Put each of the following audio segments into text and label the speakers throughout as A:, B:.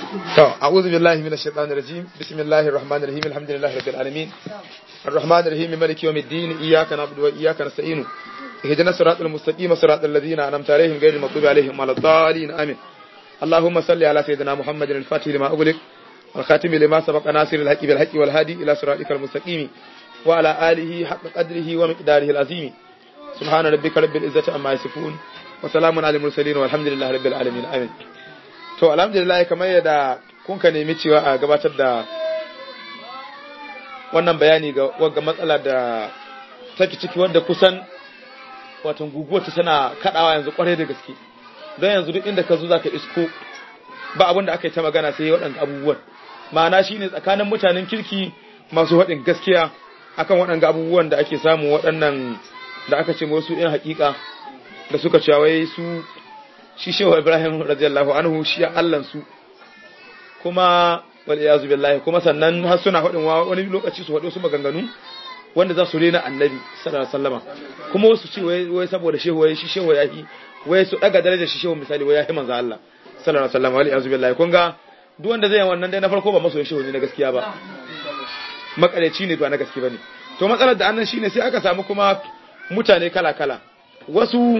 A: أعوذ بالله من الشيطان الرجيم بسم الله الرحمن الرحيم الحمد لله رب العالمين الرحمن الرحيم مالك يوم الدين إياك نعبد وإياك نستعين اهدنا الصراط المستقيم صراط الذين أنعمت عليهم غير المغضوب عليهم ولا الضالين آمين اللهم صل على سيدنا محمد الفاتح لما أغلق والخاتم لما سبق ناصر الحق بالحق والهادي إلى صراطك المستقيم وعلى آله حق قدره ومقداره العظيم سبحان ربك رب العزة عما يصفون وسلام على المرسلين والحمد لله رب العالمين آمين. To alhamdulillah kamar yadda kun ka nemi cewa a gabatar da wannan bayani ga wagga matsala da take ciki wanda kusan watan guguwar ta tana kadawa yanzu kwarai da gaske don yanzu duk inda ka zo zaka isko ba abin da aka yi ta magana sai waɗannan abubuwan ma'ana shine tsakanin mutanen kirki masu haɗin gaskiya akan waɗannan abubuwan da ake samu waɗannan da aka ce wasu ɗin haƙiƙa da suka ce wai su shi shehu Ibrahim radiyallahu anhu shi ya Allah su kuma wal iyazu billahi kuma sannan har suna faɗin wani lokaci su faɗo su maganganu wanda za su rena annabi sallallahu alaihi wasallama kuma wasu ce wai saboda shehu wai shi shehu yahi wai su daga darajar shi shehu misali wai yahi manzo Allah sallallahu alaihi wasallama wal iyazu billahi kun ga duk wanda zai yi wannan dai na farko ba masoyin shehu ne na gaskiya ba makareci ne ba na gaskiya bane to matsalar da annan shine sai aka samu kuma mutane kala kala wasu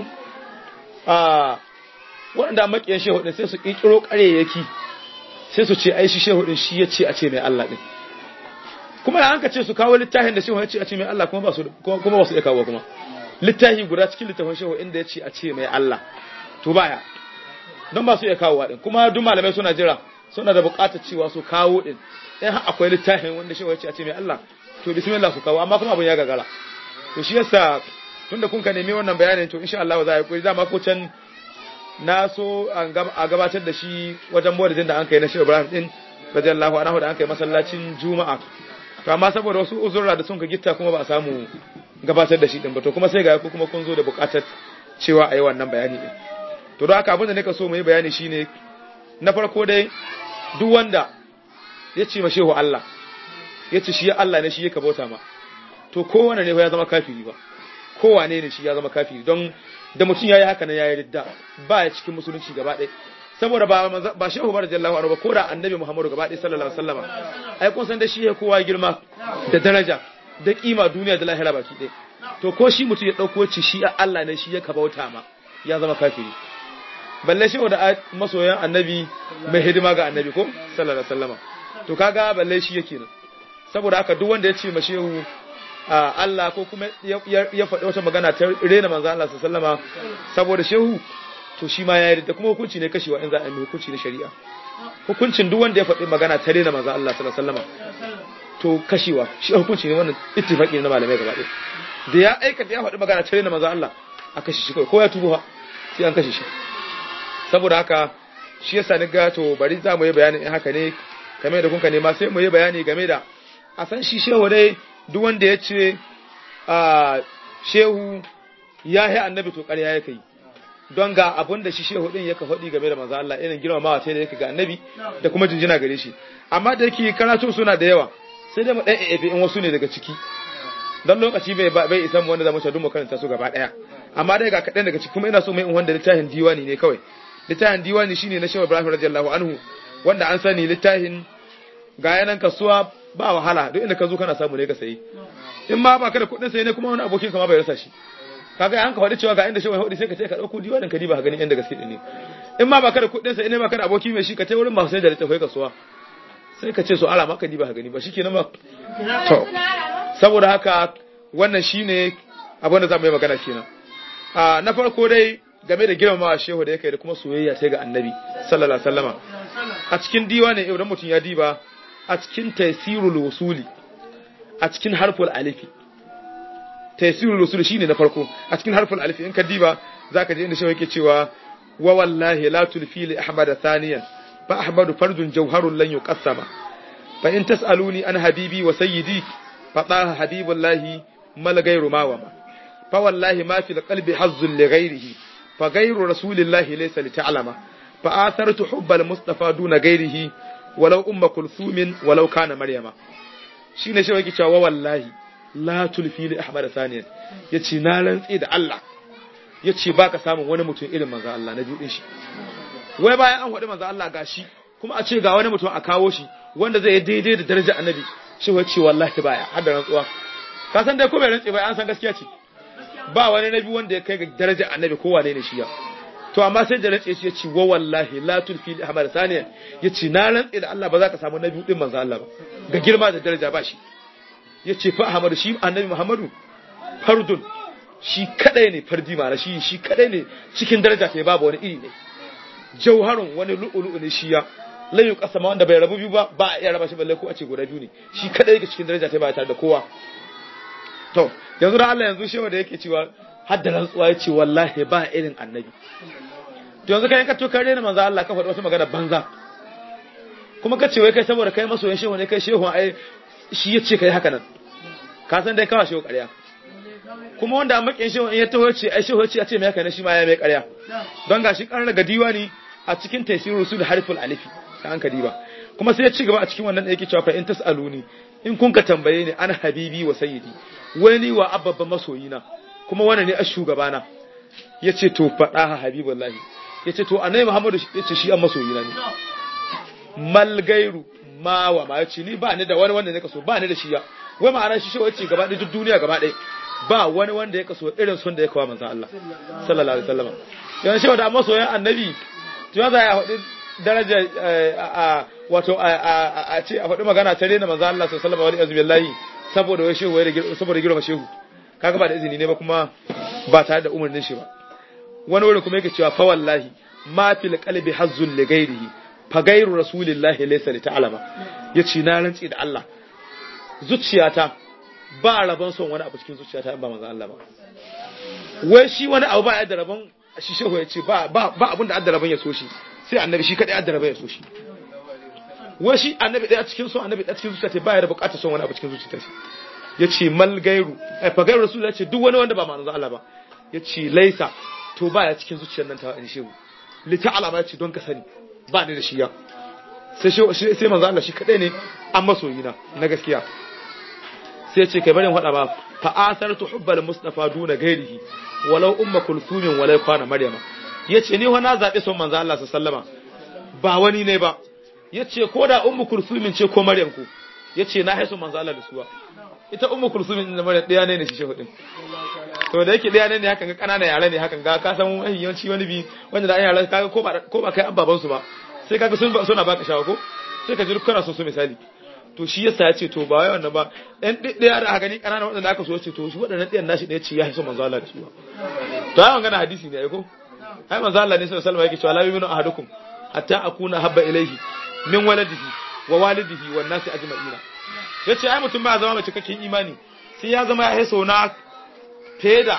A: waɗanda makiyan shehu ɗin sai su ƙirƙiro ƙareyyaki sai su ce ai shi shehu ɗin shi ya ce a ce mai Allah ɗin kuma da an ka ce su kawo littafin da shehu ya ce a ce mai Allah kuma ba su iya kawo kuma littafi guda cikin littafin shehu inda ya ce a ce mai Allah to baya don ba su iya kawo ɗin kuma duk malamai suna jira suna da buƙatar cewa su kawo ɗin in har akwai littafin wanda shehu ya ce a ce mai Allah to bismillah su kawo amma kuma abin ya gagara to shi yasa tunda kun ka nemi wannan bayanin to insha Allah za a yi kuri dama ko can na so a gabatar da shi wajen mawadin da an kai na Shehu Ibrahim din radiyallahu anhu da an kai masallacin Juma'a to amma saboda wasu uzurra da sun ka gitta kuma ba a samu gabatar da shi din ba to kuma sai ga ku kuma kun zo da bukatar cewa ayi wannan bayani din to don haka abin da nake so mu yi bayani shine na farko dai duk wanda ya ce ma Shehu Allah ya ce shi Allah ne shi yake bauta ma to kowanne ne ya zama kafiri ba kowane ne shi ya zama kafiri don da mutum yayi haka ne yayi ridda ba ya cikin musulunci gaba ɗaya saboda ba shehu radiyallahu anhu ba ko da annabi Muhammadu gaba ɗaya sallallahu alaihi wasallam ai kun san da shi ya kowa girma da daraja da kima duniya da lahira baki ɗaya to ko shi mutum ya dauko ci shi Allah ne shi ya kabauta ma ya zama kafiri balle shehu da masoyan annabi mai hidima ga annabi ko sallallahu alaihi wasallam to kaga balle shi yake nan saboda haka duk wanda ya ce ma shehu Allah ko kuma ya faɗi wata magana ta rena manzo Allah sallama saboda shehu to shi ma ya yarda kuma hukunci ne kashewa in za a yi hukunci na shari'a hukuncin duk wanda ya faɗi magana ta rena manzo Allah sallama to kashewa shi hukunci ne wannan ittifaqi na malamai gaba ɗaya da ya aikata ya faɗi magana ta rena manzo Allah a kashe shi ko ya tubo sai an kashe shi saboda haka shi yasa ni ga to bari za mu yi bayani in haka ne kamar da kun ka nema sai mu yi bayani game da a san shi shehu dai duk wanda ya ce shehu ya yi annabi to ƙarya ya kai don ga abin da shi shehu din yaka faɗi game da manzo Allah irin girmamawa sai da yake ga annabi da kuma jinjina gare shi amma da yake karatu suna da yawa sai dai mu dan ebe in wasu ne daga ciki don lokaci bai isa mu wanda zamu ta dumo karanta su gaba daya amma dai ga kaɗan daga ciki kuma ina so mai in wanda littafin diwani ne kawai littafin diwani shine na Shehu Ibrahim radiyallahu anhu wanda an sani littafin ga yanan kasuwa ba wahala duk inda ka zo kana samu ne ka sayi in ma ba ka da kuɗin sayi ne kuma wani abokin ka ma bai rasa shi kaga an ka faɗi cewa ga inda shehu hudu sai ka ce ka dauko diwanin ka diba ka gani inda gaske ne in ma ba ka da kuɗin sayi ne ba ka da aboki mai shi ka tai wurin masu sai da littafai kasuwa sai ka ce so ala maka diba ka gani ba shikenan ba to saboda haka wannan shine abin da za mu yi magana kenan na farko dai game da girmamawa shehu da yake da kuma soyayya sai ga annabi sallallahu alaihi wasallama a cikin diwanin idan mutum ya diba a cikin taysirul wusuli a cikin harful alifi taysirul wusuli shine na farko a cikin harful alifi in ka diba zaka je inda shehu yake cewa wa wallahi la tulfi li ahmad thaniyan fa ahmadu fardun jawharun lan yuqassama fa in tasaluni an habibi wa sayyidi fa taha habibullahi mal ghayru mawama fa wallahi ma fi qalbi hazzun li ghayrihi fa ghayru rasulillahi laysa li ta'lama fa athartu hubbal mustafa duna ghayrihi walau umma kulsumin walau kana maryama shine shi yake cewa wallahi la tulfi li ahmad thaniyan yace na rantsi da Allah yace baka samun wani mutum irin manzo Allah na biyu din shi wai bayan an faɗi manzo Allah gashi kuma a ce ga wani mutum a kawo shi wanda zai yi daidai da darajar annabi shehu ya ce wallahi baya har da rantsuwa ka san dai ko bai rantsi ba an san gaskiya ce ba wani nabi wanda ya kai ga darajar annabi ko wane ne shi ya to amma sai da rantsi ya ce wa wallahi la tulfi ahmad saniya yace na rantsi da Allah ba za ka samu nabi din manzo Allah ba ga girma da daraja ba shi yace fa ahmad shi annabi muhammadu fardun shi kadai ne fardi mara shi kadai ne cikin daraja sai babu wani iri ne jauharun wani lu'ulu'u ne shi ya layu kasama wanda bai rabu biyu ba ba a iya raba shi balle ko a ce guda biyu ne shi kadai yake cikin daraja sai ba tare da kowa to yanzu da Allah yanzu shewa da yake cewa hadda rantsuwa yace wallahi ba irin annabi to yanzu kai ka to kare ne manzo Allah ka faɗi wata magana banza kuma ka ce wai kai saboda kai masoyin shehu ne kai shehu ai shi yace kai haka nan ka san dai kawai shehu ƙarya kuma wanda makin shehu in ya taho ce ai shehu ce a ce mai haka ne shi ma ya mai ƙarya don gashi ƙarar daga diwani a cikin tafsirul rusul harful alifi ta an kadiba kuma sai ya ci gaba a cikin wannan da yake cewa fa in tasaluni in kun ka tambaye ni ana habibi wa sayyidi wani wa abba masoyina kuma wannan ne a shugabana yace to fada ha habibullahi yace to annabi muhammadu yace shi an masoyina ne mal gairu ma wa ma yace ni ba ni da wani wanda ne kaso ba ni da shi ya wai ma'ana shi yace gaba da duniya gaba ɗaya ba wani wanda ya kaso irin son da ya kawo manzon Allah sallallahu alaihi wasallam yan shi da masoyan annabi to ya za ya hudu daraja wato a ce a hudu magana ta rena manzon Allah sallallahu alaihi wasallam saboda wai shehu saboda girma shehu kaga ba da izini ne ba kuma ba tare da umarnin shi ba wani wurin kuma yake cewa fa wallahi ma fil qalbi hazzun li ghairihi fa ghairu rasulillahi laysa li ta'lama yace na rantsi da Allah zuciyata ba rabon son wani abu cikin zuciyata in ba manzon Allah ba wai shi wani abu ba ya da rabon shi shehu yace ba abin da adda rabon ya so shi sai annabi shi kadai adda rabon ya so shi wai shi annabi dai a cikin son annabi a cikin zuciyata ba ya da bukatar son wani abu cikin zuciyarsa yace mal gairu fa gairu rasulullahi yace duk wani wanda ba manzon Allah ba yace laisa to ba ya cikin zuciyar nan ta wani shehu li ta'lama yace don ka sani ba ni da shi ya sai manzon Allah shi kadai ne an masoyina na gaskiya sai ce kai barin hada ba fa asartu hubbal mustafa duna gairihi walau umma kulsumin walau kana maryama yace ni wa na zabe son manzo Allah sallama ba wani ne ba yace ko da ummu kulsumin ce ko maryam ku yace na haisu manzo Allah da suwa ita ummu kulsumin da maryam daya ne shi shehu din to da yake daya ne hakan ga kanana yara ne hakan ga ka san yawanci wani bi wanda da an yara kaga ko ba kai ababan su ba sai kaga suna baka shawa ko sai ka ji kana so su misali to shi yasa ya ce to ba wai wannan ba ɗan ɗaya da aka gani ƙananan waɗanda aka so ya ce to shi waɗannan ɗayan nashi ɗaya ce ya haiso manzo Allah da su to ai magana hadisi ne ai ko ai manzo Allah ne sallallahu alaihi wasallam yake cewa la yu'minu ahadukum hatta akuna habba ilayhi min waladihi wa walidihi wan nasi ajma'ina yace ai mutum ba zama mai cikakken imani sai ya zama ya haiso na feda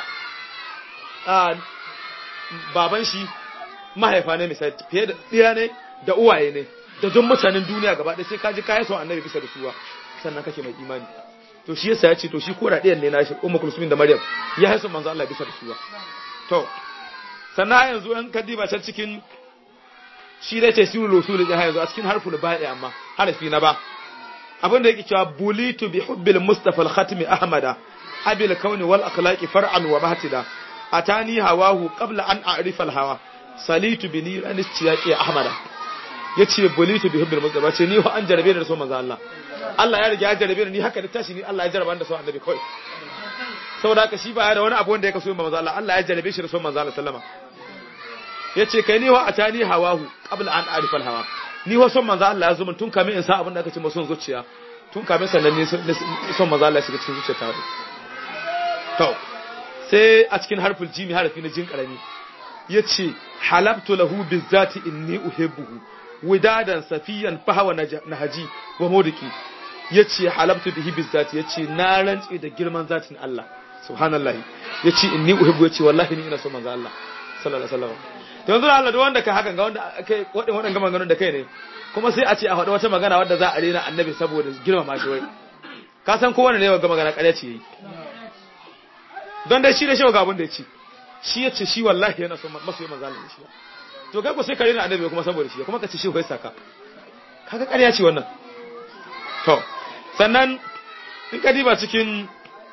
A: baban shi mahaifa ne misali fiye da ɗaya ne da uwaye ne da don mutanen duniya gaba ɗaya sai kaji kayan son annabi bisa da suwa sannan kake mai imani to shi yasa ya ce to shi kora ɗayan ne na shi ummu kulsumin da maryam ya haisu manzo Allah bisa da suwa to sannan yanzu an kadiba can cikin shi dai tafsirul usul da yanzu a cikin harful ba'i amma harfi na ba abin da yake cewa bulitu bi hubbil mustafa al-khatmi ahmada abil kauni wal akhlaqi far'an wa bahtida atani hawahu qabla an a'rifa al-hawa salitu bi niran istiyaqi ahmada yace bulitu bi hubbil mustafa ce ni ho an jarabe da so manzo Allah Allah ya riga ya jarabe ni haka da tashi ni Allah ya jaraba da so annabi kai saboda haka shi ba ya da wani abu wanda ya kaso manzo Allah Allah ya jarabe shi da so manzo Allah sallama yace kai ni ho atani hawahu qabla an a'rifa al-hawa ni ho son manzo Allah ya zo mun tun kamin in sa abin da aka ce son zuciya tun kamin sannan ne son manzo Allah ya shiga cikin zuciyata to sai a cikin harful jimi harfi na jin karami yace halabtu lahu bizati inni uhibbuhu widadan safiyan fahawa nahaji wa modiki yace halabtu bihi bizati yace na rantsi da girman zatin Allah subhanallahi yace inni uhibbu yace wallahi ni ina son manzo Allah sallallahu alaihi wasallam to yanzu Allah da wanda ka hakan ga wanda kai wadan maganganun da kai ne kuma sai a ce a faɗi wata magana wadda za a rena annabi saboda girmama shi wai ka san kowanne ne ga magana ƙarya ce yayi don dai shi da shi ga abin da ya ci shi ya ce shi wallahi yana son masoyi manzo Allah shi to kai ko sai ka rena annabi kuma saboda shi kuma ka ce shi kai saka kaga ƙarya ce wannan to sannan in ka diba cikin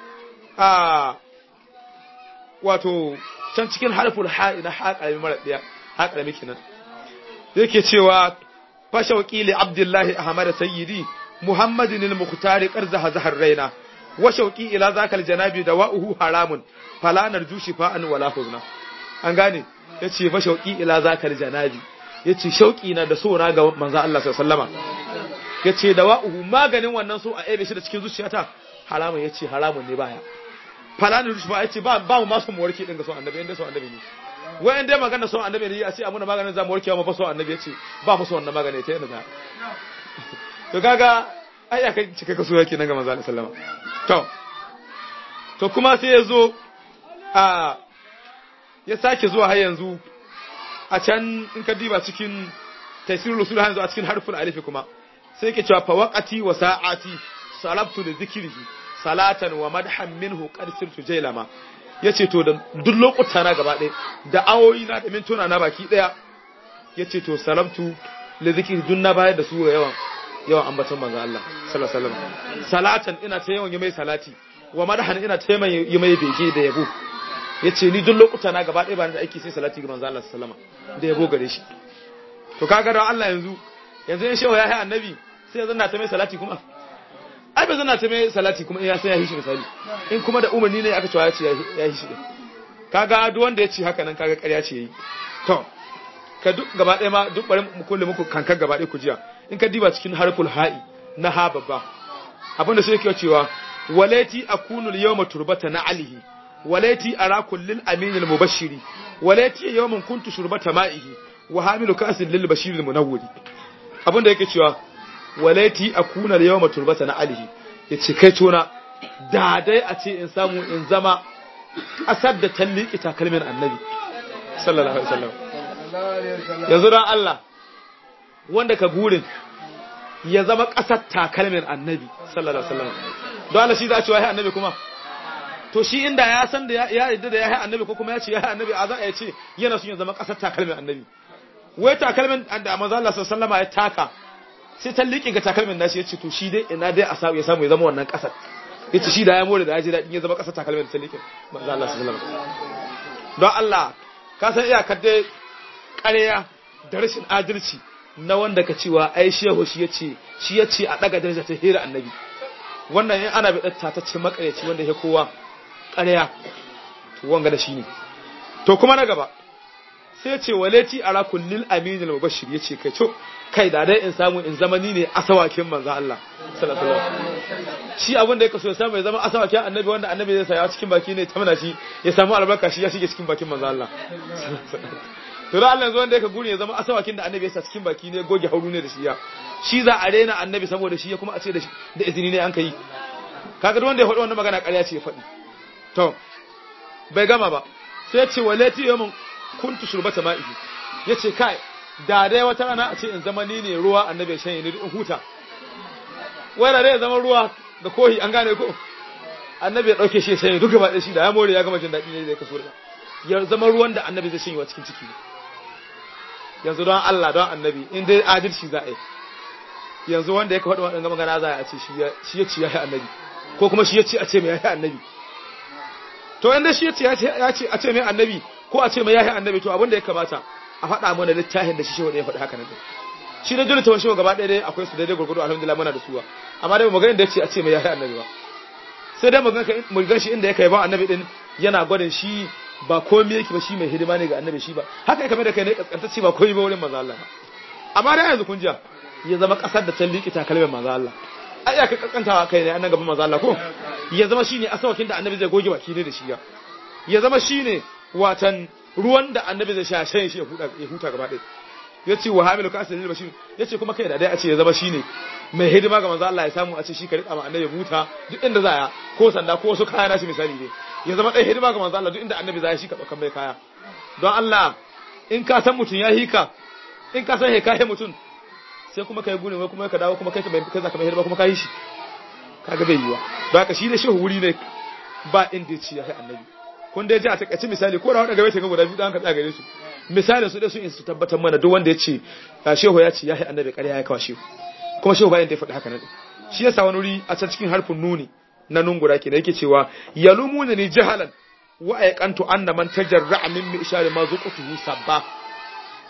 A: wato can cikin harful ha'i na haƙarami mara ɗaya haƙarami kenan yake cewa fa shauqi li abdullahi ahmad sayyidi muhammadin al-mukhtar qarzaha zahar raina wa shauqi ila zakal janabi dawa'uhu haramun fala narju shifa'an wala huzna an gane yace fa shauqi ila zakal janabi yace shauqi na da so na ga manzo Allah sallallahu alaihi wasallama yace dawa'uhu maganin wannan so a ebe shi da cikin zuciyata haramun yace haramun ne baya fala narju shifa yace ba mu masu warke din ga so annabi inda so annabi ne wayan dai magana so annabi ne yace amuna maganin zamu warkewa mu fa so annabi yace ba mu so wannan magani ta yana da to kaga ai aka cika kaso yake nan ga manzo Allah sallallahu alaihi wasallama to kuma sai yazo ya sake zuwa har yanzu a can in ka diba cikin tafsirul usul har yanzu a cikin harful alif kuma sai yake cewa fa waqati wa sa'ati salabtu li dhikrihi salatan wa madhan minhu qad sirtu jailama yace to da duk lokuta na gaba ɗaya da awoyi na da mintuna na baki ɗaya yace to salabtu li dhikri dunna bayar da su yawan ambaton manzo Allah sallallahu alaihi wasallam salatan ina ta yawan yi mai salati wa madhan ina ta yawan yi mai bege da yabo yace ni duk lokuta na gaba ɗaya ba da aiki sai salati ga manzo Allah sallallahu alaihi wasallam da yabo gare shi to kaga da Allah yanzu in shehu ya yi annabi sai ya zanna ta mai salati kuma ai ba zanna ta mai salati kuma in ya san ya hishi misali in kuma da umarni ne aka cewa ya ce ya hishi din kaga duk wanda ya ce haka nan kaga ƙarya ce yayi to ka duk gaba ɗaya ma duk bari mu kulle muku kankan gaba ɗaya ku jiya in ka diba cikin harful ha'i na ha babba abinda sai yake cewa walati akunu al-yawma turbata na alihi walati ara kullil amin al-mubashshiri walati yawman kuntu shurbata ma'ihi wa hamilu kasil lil bashir al-munawwiri abinda yake cewa walati akuna al-yawma turbata na alihi yace kai tona da dai a ce in samu in zama asar da talliki takalmin annabi sallallahu alaihi wasallam yanzu dan Allah wanda ka gurin ya zama kasar takalmin annabi sallallahu alaihi wasallam don Allah shi za a ce wai annabi kuma to shi inda ya san da ya yarda da ya yi annabi ko kuma ya ce ya yi annabi a za a ce yana son ya zama kasar takalmin annabi wai takalmin da manzo Allah sallallahu alaihi wasallam ya taka sai ta liƙe ga takalmin nashi yace to shi dai ina dai a samu ya samu ya zama wannan kasar yace shi da ya more da ya ji dadin ya zama kasar takalmin da ta liƙe manzo Allah sallallahu alaihi wasallam don Allah ka san iyakar dai ƙarya da rashin adalci na wanda ka cewa ai shehu shi yace a daga daraja ta hira annabi wannan in ana bidar ta ce makareci wanda ya kowa ƙarya to wanga da shi ne to kuma na gaba sai ya ce walati ala kullil aminil mubashshir yace kai da dai in samu in zamani ne asawakin manzo Allah sallallahu alaihi wasallam shi abin da yake so ya samu ya zama asawakin annabi wanda annabi zai saya cikin baki ne ta mana shi ya samu albarka shi ya shige cikin bakin manzo Allah to da Allah yanzu wanda yake guri ya zama asawakin da annabi ya sa cikin baki ne goge hauru ne da shi za a rena annabi saboda shi ya kuma a ce da shi da izini ne an kai kaga duk wanda ya faɗi wannan magana ƙarya ce ya faɗi to bai gama ba sai ya ce walati yawmun kuntu shurbata ma'ihi yace kai da dai wata rana a ce in zama ni ne ruwa annabi ya shanye ni in huta wai da dai zama ruwa ga kohi an gane ko annabi ya dauke shi ya shanye duka ba da shi da ya more ya gama jin dadi ne da kaso da ya zama ruwan da annabi zai shanye wa cikin ciki yanzu don Allah don annabi in dai adalci za a yi yanzu wanda ya faɗi waɗannan magana za a ce shi ya ci ya yi annabi ko kuma shi ya ci a ce mai ya yi annabi to inda shi ya ce a ce mai annabi ko a ce mai ya yi annabi to abinda ya kamata a faɗa mana littafin da shi shehu da ya faɗi haka nan shi da julita shehu gaba ɗaya dai akwai su daidai gurgudu alhamdulillah muna da suwa amma dai maganin da ya ce a ce mai ya yi annabi ba sai dai mu gan shi inda ya kai ba annabi din yana gwadin shi ba komai yake ba shi mai hidima ne ga annabi shi ba haka ya kame da kai ne kaskantacce ba komai ba wurin manzo Allah amma dai yanzu kun ji ya zama kasar da ta liƙi takalmin manzo Allah ai ya ka kaskantawa kai ne annan gaban manzo Allah ko ya zama shine asawakin da annabi zai goge baki ne da shi ya zama shine watan ruwan da annabi zai sha shan shi ya huta gaba ɗaya yace wa hamilu kasil lil bashir yace kuma kai da dai a ce ya zama shine mai hidima ga manzo Allah ya samu a ce shi ka rika ma annabi huta duk inda za ya ko sanda ko wasu kaya nashi misali ne ya zama dai hidima ga manzo Allah duk inda annabi za ya shi ka daukan mai kaya don Allah in ka san mutun ya hika in ka san he kai mutun sai kuma kai gune kuma ka dawo kuma kai zaka mai hidima kuma kai shi kaga bai yiwa don haka shi da shehu wuri ne ba inda ya ci ya annabi kun dai ji a takaice misali ko da wanda gabe ta ga guda biyu dan ka tsaya gare su misalin su dai su in su tabbatar mana duk wanda ya ce shehu ya ce ya yi annabi ƙarya ya kawo shehu kuma shehu bayan da ya faɗi haka nan shi yasa wani wuri a can cikin harfin nuni na nungura ke da yake cewa yalumuna ni jahalan wa ayqantu anna man tajarra min ishari ma zuqutuhu sabba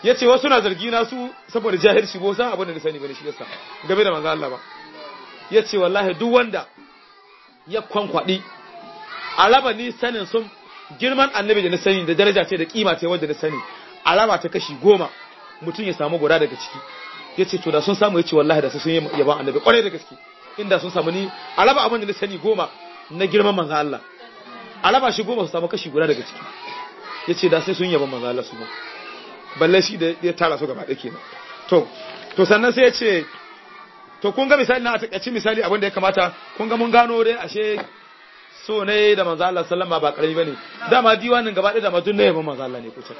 A: yace wasu na zargi na su saboda jahilci bo san abin da na sani bane shi yasa game da manzo Allah ba yace wallahi duk wanda ya kwankwadi alaba ni sanin sun girman annabi da na sani da daraja ce da kima ce wanda na sani alaba ta kashi 10 mutun ya samu guda daga ciki yace to da sun samu yace wallahi da sun yi yaban annabi kwarai da gaske inda sun samu ni alaba abin da na sani 10 na girman manzo Allah alaba shi 10 su samu kashi guda daga ciki yace da sai sun yaban manzo Allah su ba balle shi da ya tara su gaba ɗaya kenan to sannan sai yace to kun ga misali na a takaici misali abin da ya kamata kun ga mun gano dai ashe so ne da manzo Allah sallama ba karami bane dama diwanin gaba ɗaya da madun ne yaban manzo Allah ne kuce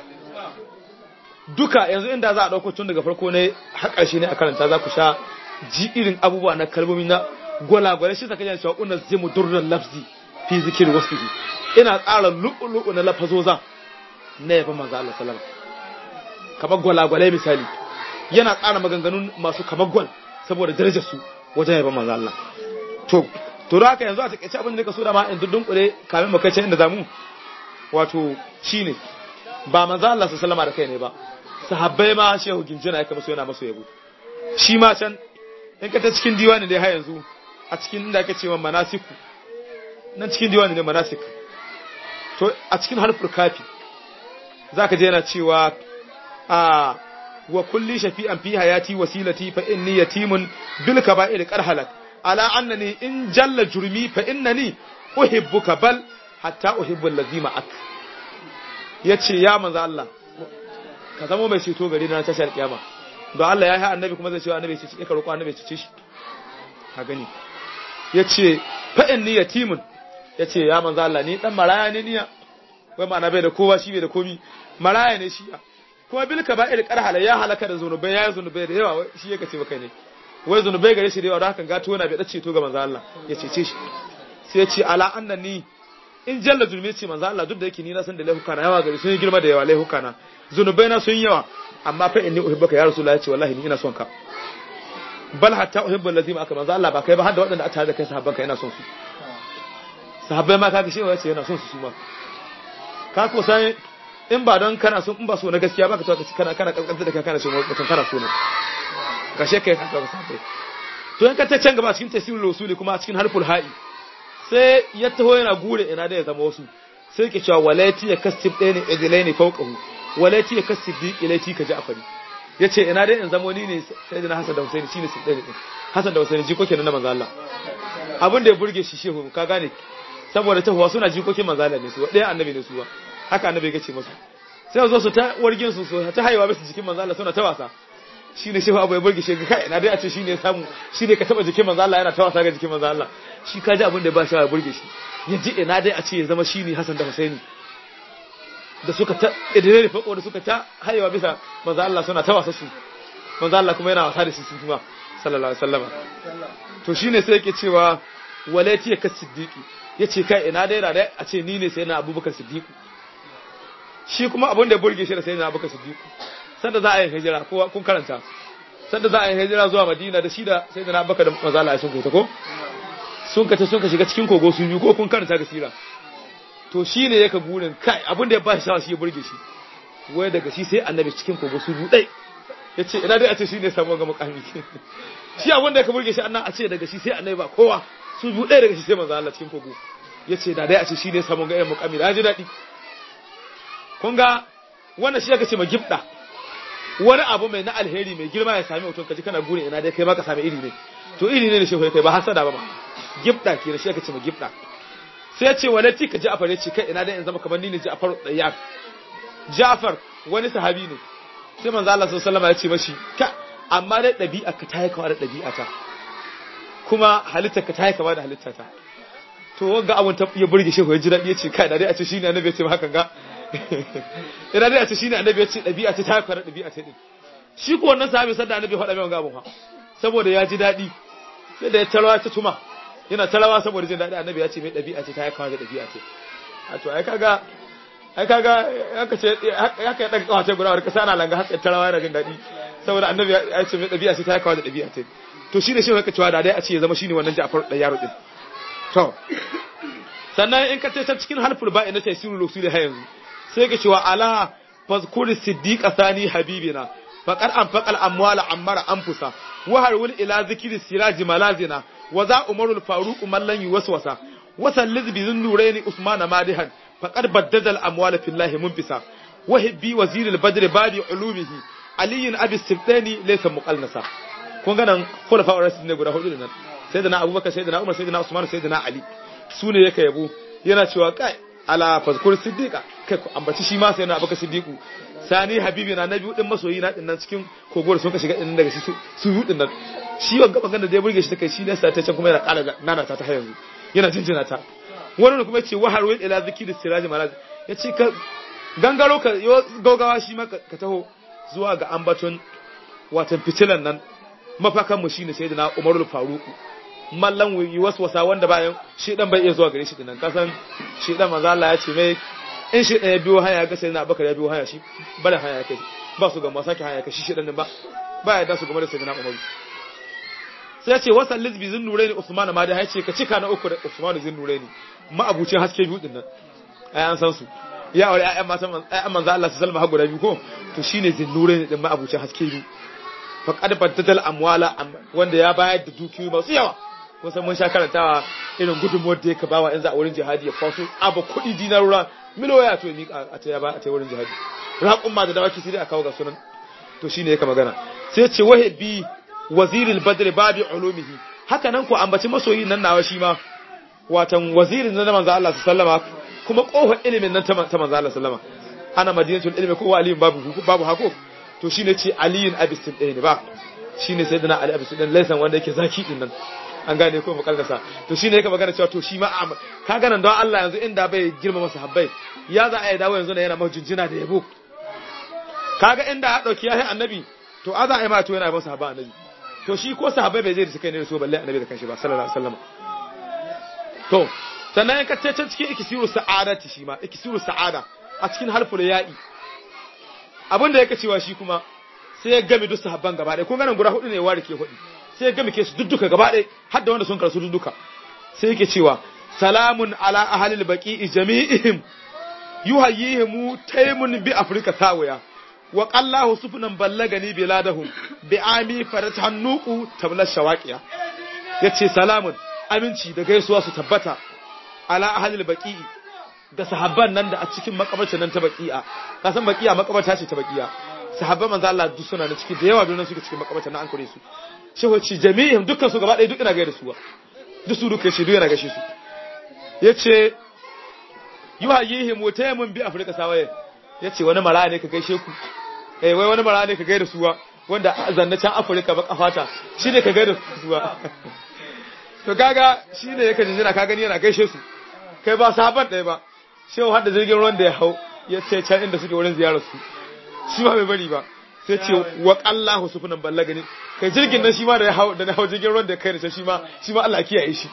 A: duka yanzu inda za a dauko tun daga farko ne har ƙarshe ne a karanta za ku sha ji irin abubuwa na kalmomi na gwalagwale shi saka jan cewa unna zimu durran lafzi fi zikri wasfihi ina tsara lu'lu'u na lafazoza na yaban manzo Allah sallama kamar gwalagwale misali yana tsara maganganun masu kamar gwal saboda darajar su wajen yaban manzo Allah to da haka yanzu a takeice abin da nika so da ma in dunkule kamin mu kai can inda zamu wato shine ba manzo Allah sallallahu alaihi da kai ne ba sahabbai ma shehu ginjina yake musu yana musu yabo shi ma can in ka ta cikin diwani dai har yanzu a cikin inda ake cewa manasiku nan cikin diwani ne manasik to a cikin harfur kafi zaka je yana cewa wa kulli shafi'an fi hayati wasilati fa inni yatimun bil kaba'ir qarhalak ala annani in jalla jurmi fa innani uhibbuka bal hatta uhibbu allazi ma'ak yace ya manzo Allah ka zama mai ceto gari na tashar kiyama don Allah ya yi annabi kuma zai ce annabi ce ka roƙo annabi ce shi ka gani yace fa inni yatimun yace ya manzo Allah ni dan maraya ne niya wai ma na bai da kowa shi bai da komi maraya ne shi kuma bil kaba'ir qarhala ya halaka da zunubai ya zunubai da yawa shi yake ce baka ne wai zunubai gare shi da yawa da hakan gato yana bai dace to ga manzo Allah ya cece shi sai ya ce ala annani in jalla zulmi ce manzo Allah duk da yake ni na san da laifuka na yawa gare sun yi girma da yawa laifuka na zunubai na sun yawa amma fa inni uhibbuka ya rasulullahi ce wallahi ni ina son ka bal hatta uhibbu allazina aka manzo Allah ba kai ba har da waɗanda a tare da kai sahabbanka ina son su sahabbai ma kaga shi yace yana son su ma ka ko sai in ba don kana so in ba so na gaskiya ba ka to kana kaskanta da kai kana so mutum kana so ne kashe kai ka ga sahabbai to in ka ta can gaba cikin tafsirul usuli kuma a cikin harful ha'i sai ya taho yana gure ina da ya zama wasu sai ke cewa walati ya kasib ɗaya ne idilaini fawqahu walati ya kasib bi ilati ka ja'fari yace ina dai in zamo ni ne sayyidina Hassan da Husaini shine su ɗaya ne Hassan da Husaini jikokin na manzo Allah abin da ya burge shi shehu ka gane saboda tahuwa suna jikokin manzo Allah ne su ɗaya annabi ne su ba haka annabi ya ce musu sai zo su ta wargin su ta haihuwa bisa jikin manzo Allah suna ta wasa shine shehu abu ya burge shi ga kai ina dai a ce shine ya samu shine ka taba jikin manzo Allah yana ta wasa ga jikin manzo Allah shi kaji abin da ba shi ya burge shi yaji ina dai a ce ya zama shine Hassan da Husaini da suka ta idire fako da suka ta haihuwa bisa manzo Allah suna ta wasa su manzo Allah kuma yana wasa da shi su kuma sallallahu alaihi wasallam to shine sai yake cewa walati ya kasiddiqi yace kai ina dai da a ce ni ne sai na Abubakar Siddiq shi kuma abin da burge shi da sai na Abubakar Siddiq sanda za a yi hijira ko kun karanta sanda za a yi hijira zuwa Madina da shi da sai na Abubakar da manzo Allah sun kai ta ko sun ka shiga cikin kogo su biyu ko kun karanta ga sira to shine yake gurin kai abin da ya ba shi shawa shi ya burge shi wai daga shi sai annabi cikin kogo su biyu dai yace ina dai a ce shine samu ga mukami shi abin da yake burge shi annan a ce daga shi sai annabi ba kowa su biyu dai daga shi sai manzo Allah cikin kogo yace da dai a ce shine samu ga irin mukami da ji dadi kun ga wannan shi yake ce ma gibda wani abu mai na alheri mai girma ya sami mutum kaji kana gurin ina dai kai ma ka sami iri ne to iri ne shi kai ba hasada ba gibda ke da shi yake ce ma gibda sai ya ce walati ka Ja'far ya ce kai ina dai in zama kamar ni ne Ja'far dayyar Ja'far wani sahabi ne sai manzo Allah sallallahu alaihi wasallam ya ce mashi ka amma dai dabi'a ka tayi kama da dabi'ata kuma halitta ka tayi kama da halittata to wanga abun ta ya burge shi ko ya ji dadi ya ce kai da dai a ce shine annabi ya ce hakan ga ina dai a ce shine annabi ya ce dabi'a ta tayi kama da dabi'a ta din shi ko wannan sahabi sanda annabi ya faɗa mai wanga abun fa saboda ya ji dadi sai da ya tarwa ta tuma yana tarawa saboda jin dadi annabi ya ce mai dabi'a ce tayi kama da dabi'a ce a to ai kaga haka ce haka ya daga kawace guda warka sana langa har tarawa yana jin dadi saboda annabi ya ce mai dabi'a ce tayi kama da dabi'a ce to shine shi haka cewa da dai a ce ya zama shine wannan Ja'far da yaro din to sannan in ka ce ta cikin harful ba'i na tafsirul usuli har yanzu sai ka cewa ala fazkuri siddiqa sani habibina faqad anfaqal amwala ammara anfusa wa harwil ila zikri siraji malazina wa za umarul faruq mallan yuwaswasa wa salliz bi nuraini usman madihan faqad baddala al amwala fillahi munfisa wa hibbi wazir al badr badi ulumihi aliyin abi sibtani laysa muqallasa kun ga nan khulafa ar-rasul ne guda hudu nan sayyidina abubakar sayyidina umar sayyidina usman sayyidina ali sune yake yabo yana cewa kai ala fazkur siddiqa kai ku ambaci shi ma sayyidina abubakar siddiqu sani habibi na nabi din masoyi na din nan cikin kogowar sun ka shiga din daga su hudin nan shi wanga magana da ya burge shi ta kai shi ne sa ta can kuma yana ƙara nana ta har yanzu yana jinjina ta wannan kuma yace wahar wal ila zikri siraji malaz yace ka gangaro ka gogawa shi ma ka taho zuwa ga ambaton watan fitilan nan mafakan mu shine sayyidina Umarul Faruq mallan yi waswasa wanda bayan shi dan bai iya zuwa gare shi dinan kasan shi dan manzo Allah ya ce mai in shi dan ya biyo haya ga sayyidina Abubakar ya biyo haya shi bada haya kai ba su ga masaki haya kai shi dan ba ya da su game da sayyidina Umar sai ya ce wasal lizbi zin nuraini Usman ma da ya ce ka cika na uku da Usman zin nuraini ma abucin haske biyu din nan ai an san su ya aure ayyan matan manzo Allah sallallahu alaihi wasallam ko to shine zin nuraini din ma abucin haske biyu faqad baddal amwala wanda ya bayar da dukiyoyi masu yawa kusan mun sha karantawa irin gudunmuwar da yake bawa in za a wurin jihadi ya kwaso aba kudi dinarura miloya to mi a ta ya ba a ta wurin jihadi raqum ma da dawaki sai a kawo ga sunan to shine yake magana sai ya ce wahibi waziril badr babi ulumihi haka nan ku ambaci masoyi nan nawa shi ma watan wazirin nan manzo Allah sallama kuma kofar ilimin nan ta manzo Allah sallama ana madinatul ilmi ko aliyin babu hako to shine ce aliyin abisin ɗaya ne ba shine sayyidina ali abisin ɗin laisan wanda yake zaki din nan an gane ko mukallasa to shine yake magana cewa to shi ma kaga nan don Allah yanzu inda bai girmama sahabbai ya za a yi dawo yanzu ne yana majinjina da yabo kaga inda ya dauki yayi annabi to a za a yi ma to yana yabo sahabba annabi to shi ko sahabbai bai zai da suka ne da so balle annabi da kanshi ba sallallahu alaihi wasallam to sannan ka ce cikin ikisiru sa'adati shi ma ikisiru sa'ada a cikin harful ya'i abinda yake cewa shi kuma sai ya game duk sahabban gaba ɗaya kun ganin guda hudu ne ware ke hudu sai ya game ke su dudduka gaba ɗaya har da wanda sun karsu dudduka sai yake cewa salamun ala ahlil baqi'i jami'ihim yuhayyihim taymun bi afrika tawaya wa qallahu sufnan ballagani biladahum bi ami farat hannuqu tabla shawaqiya yace salamun aminci da gaisuwa su tabbata ala ahlil baqi'i da sahabban nan da a cikin makabarta nan ta baqi'a ka san baqi'a makabarta ce ta baqi'a sahabban manzo Allah duk suna da ciki da yawa don suke cikin makabarta nan an kore su shehu ci jami'in dukkan su gaba ɗaya duk ina gaida su duk su duka shi duk yana gaishe su yace yuhayyihim mutaymun bi afrika sawaye yace wani mara ne ka gaishe ku wai wani mara ne ka gaida su wanda zannacin afrika ba kafata shine ka gaida su to kaga shine yake jinjina ka gani yana gaishe su kai ba sahabban ɗaya ba shehu har da jirgin ruwan da ya hau ya ce can inda suke wurin ziyarar su shi ma bai bari ba sai ce wa qallahu sufunan ballagani kai jirgin nan shi ma da ya hau da na hau jirgin ruwan da kai da shi ma Allah kiyaye shi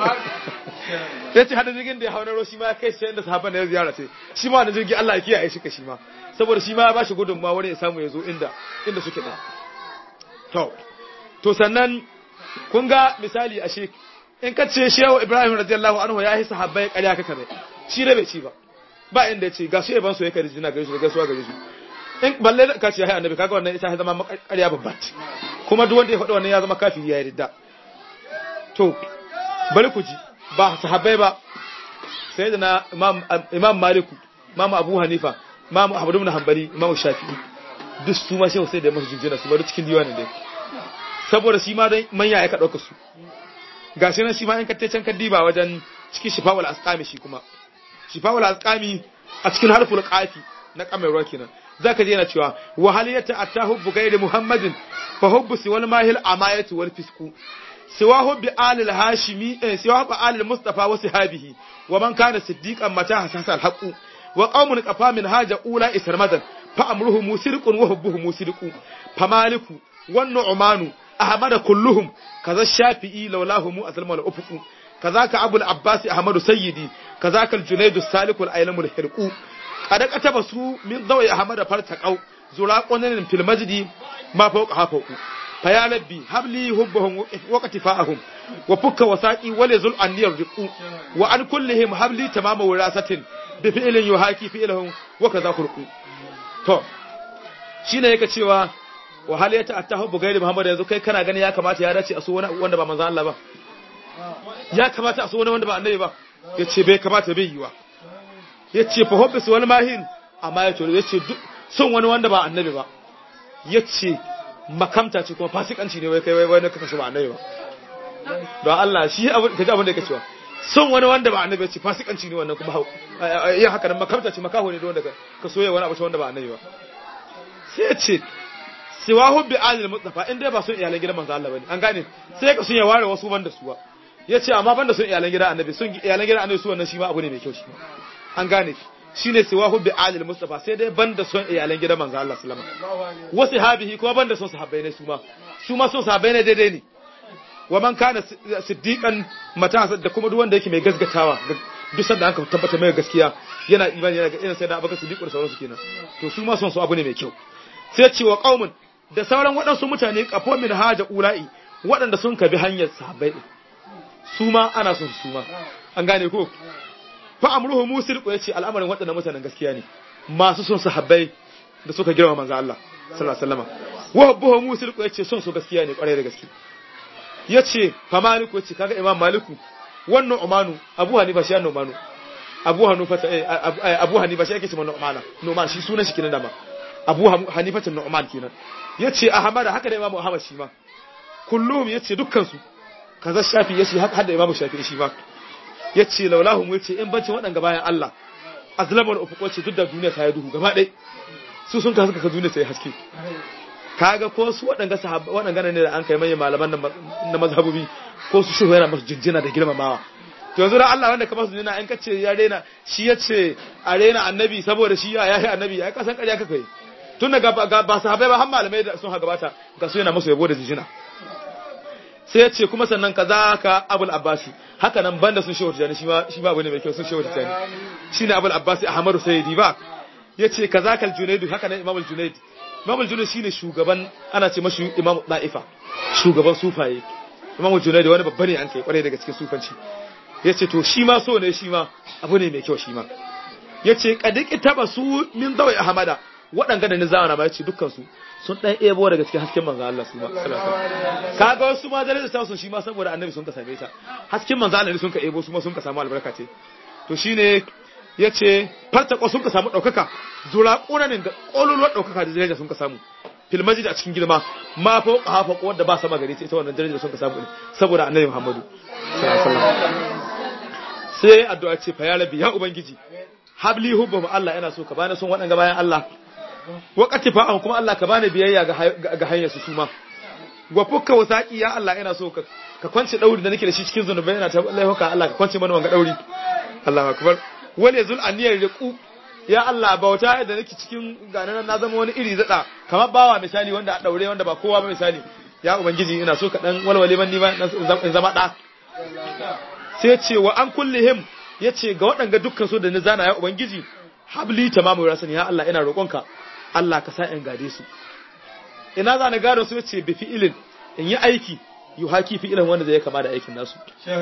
A: sai ce har da jirgin da ya hau na ruwa shi ma kai sai inda sahabban da ya ziyara ce shi ma da jirgin Allah kiyaye shi ka shi ma saboda shi ma ya bashi gudunmawa wurin ya samu ya zo inda suke da to sannan kun ga misali ashe in ka ce shehu Ibrahim radiyallahu anhu ya yi sahabbai ƙarya kaka bai shi da bai ci ba inda ya ce ga shi ban so yake da jina gare shi da gaisuwa gare shi in balle ka ce ya annabi kaga wannan ita ya zama ƙarya babba kuma duk wanda ya faɗi wannan ya zama kafiri ya yarda to bari ku ji ba sahabbai ba sayyidina imam maliku imam abu hanifa imam ahmad ibn hanbali imam shafi'i duk su ma shehu sai da masu jinjina su bari cikin diwanin dai saboda shi ma dan manya ya ka dauka su gashi nan shi ma in ka tace can diba wajen cikin shifa'ul asqami shi kuma shifa'ul asqami a cikin harful qafi na kamar kenan zaka je yana cewa wa hal yata'atta hubbu ghayri muhammadin fa hubbu siwal mahil amayatu wal fisku siwa hubbi alil hashimi siwa hubbi alil mustafa wa sahabihi wa man kana siddiqan mata hasasa al haqu wa qaumun qafa min haja ula isarmadan fa amruhu musirqun wa hubbuhu musirqu fa maliku wan nu'manu ahmad kulluhum kaza shafi'i laulahu mu azalmal ufuqu kazaka abul abbas ahmadu sayyidi kazaka al junayd as-salik al aylam al hirqu kada kataba su min dawai ahmad fartaqau zuraqonin fil majdi ma fawqa hafaqu fa ya rabbi habli hubbuhum wa qatifa'ahum wa fukka wasaqi wa lazul anniyar riqu wa an kullihim habli tamama wirasatin bi fi'lin yuhaki fi'lahum wa kaza khurqu to shine yake cewa wa hal yata'attahu bi ghairi Muhammad yanzu kai kana gani ya kamata ya dace a so wani wanda ba manzon Allah ba ya kamata a so wani wanda ba annabi ba yace bai kamata bai yiwa yace fa hubbis wal mahin amma yace son wani wanda ba annabi ba yace makamta ce kuma fasikanci ne wai kai wai ne kaka so ba annabi ba don Allah shi kaji abin da yake cewa son wani wanda ba annabi ce fasikanci ne wannan kuma yin haka nan makamta ce makaho ne da wanda ka soye wani abu wanda ba annabi ba sai ce siwa hubbi alil mustafa in dai ba son iyalan gidan manzo Allah bane an gane sai ka sun ya ware wasu banda suwa yace amma banda son iyalan gidan annabi son iyalan gidan annabi su wannan shi ma abu ne mai kyau shi an gane shine siwa hubbi alil mustafa sai dai banda son iyalan gidan manzo Allah sallama wasu habihi kuma banda son sahabbai ne su ma son sahabbai ne daidai ne wa man kana siddiqan mata da kuma duk wanda yake mai gaskatawa duk sanda aka tabbata mai gaskiya yana imani yana ga irin sai da abaka siddiqu da sauransu kenan to su ma son su abu ne mai kyau sai ce wa qaumun da sauran waɗansu mutane kafo min haja ula'i waɗanda sun kabi hanyar sahabbai din su ma ana son su ma an gane ko fa amruhu musil ko yace al'amarin waɗannan mutanen gaskiya ne masu son sahabbai da suka girma manzo Allah sallallahu alaihi wasallam wa hubbuhu musil ko yace son su gaskiya ne kwarai da gaskiya yace fa maliku yace kaga imam maliku wannan umanu abu hanifa shi annu umanu abu hanifa shi yake cewa umana numan shi sunan shi kenan da ma abu hanifa tun numan kenan yace ahmad haka da imam ahmad shi ma kullum yace dukkan su kaza shafi yace haka da imam shafi shi ma yace laulahu yace in bancin wadanga bayan Allah azlamul ufuqoci duk da duniya ta yi duhu gaba dai su sun ka suka duniya ta yi haske kaga ko su waɗanga sahabba waɗanga ne da an kai manyan malaman na mazhabobi ko su shehu yana musu jinjina da girmamawa to yanzu da Allah wanda ka masu jinjina in kace ya rena shi yace a rena annabi saboda shi ya yi annabi ya kasan ƙarya kaka yi tun daga ba sahabbai ba har malamai da sun ha gabata ga su yana musu yabo da jinjina sai ya ce kuma sannan kaza ka abul abbasi haka nan banda sun shehu tijani shi ba bane mai kyau sun shehu tijani shine abul abbasi ahmadu sayyidi ba yace kaza kal junaidu haka nan imamul junaid imamul junaid shine shugaban ana ce mashi imamu da'ifa shugaban sufaye imamul junaid wani babba ne an kai kwarai daga cikin sufanci yace to shi ma so ne shi ma abu ne mai kyau shi ma yace kadiki taba su min dawai ahmada waɗanga da ni zamana ba yace dukkan su sun dan ebo daga cikin hasken manzo Allah su ma kaga wasu ma dare da ta sun shi ma saboda annabi sun ka same ta hasken manzo Allah ne sun ka ebo su ma sun ka samu albarka ce to shine yace farta ko sun ka samu daukaka zura ƙunanin ga kololuwar daukaka da daraja sun ka samu fil masjid a cikin girma ma fa hafa ko wanda ba sama gare ta ita wannan daraja sun ka samu ne saboda annabi Muhammadu sallallahu alaihi wasallam sai addu'a ce fa ya rabbi ya ubangiji habli hubbu Allah yana so ka bani son waɗanga bayan Allah wakati fa'an kuma Allah ka bani biyayya ga hanyar su suma wa fukka wasaqi ya Allah ina so ka kwance dauri da nake da shi cikin zunubai ina ta wallahi haka Allah ka kwance mana wanga dauri Allahu akbar wale zul aniyar riqu ya Allah bauta da nake cikin ganan na zama wani iri zada kamar bawa misali wanda a daure wanda ba kowa ba misali ya ubangiji ina so ka dan walwale man ni ma in zama da sai ce wa an kullihim yace ga waɗanga dukkan su da ni zana ya ubangiji habli tamamu rasani ya Allah ina roƙonka Allah ka sa in gade su ina za na gado su yace bi fi'ilin in yi aiki yuhaki fi'ilan wanda zai kama da aikin nasu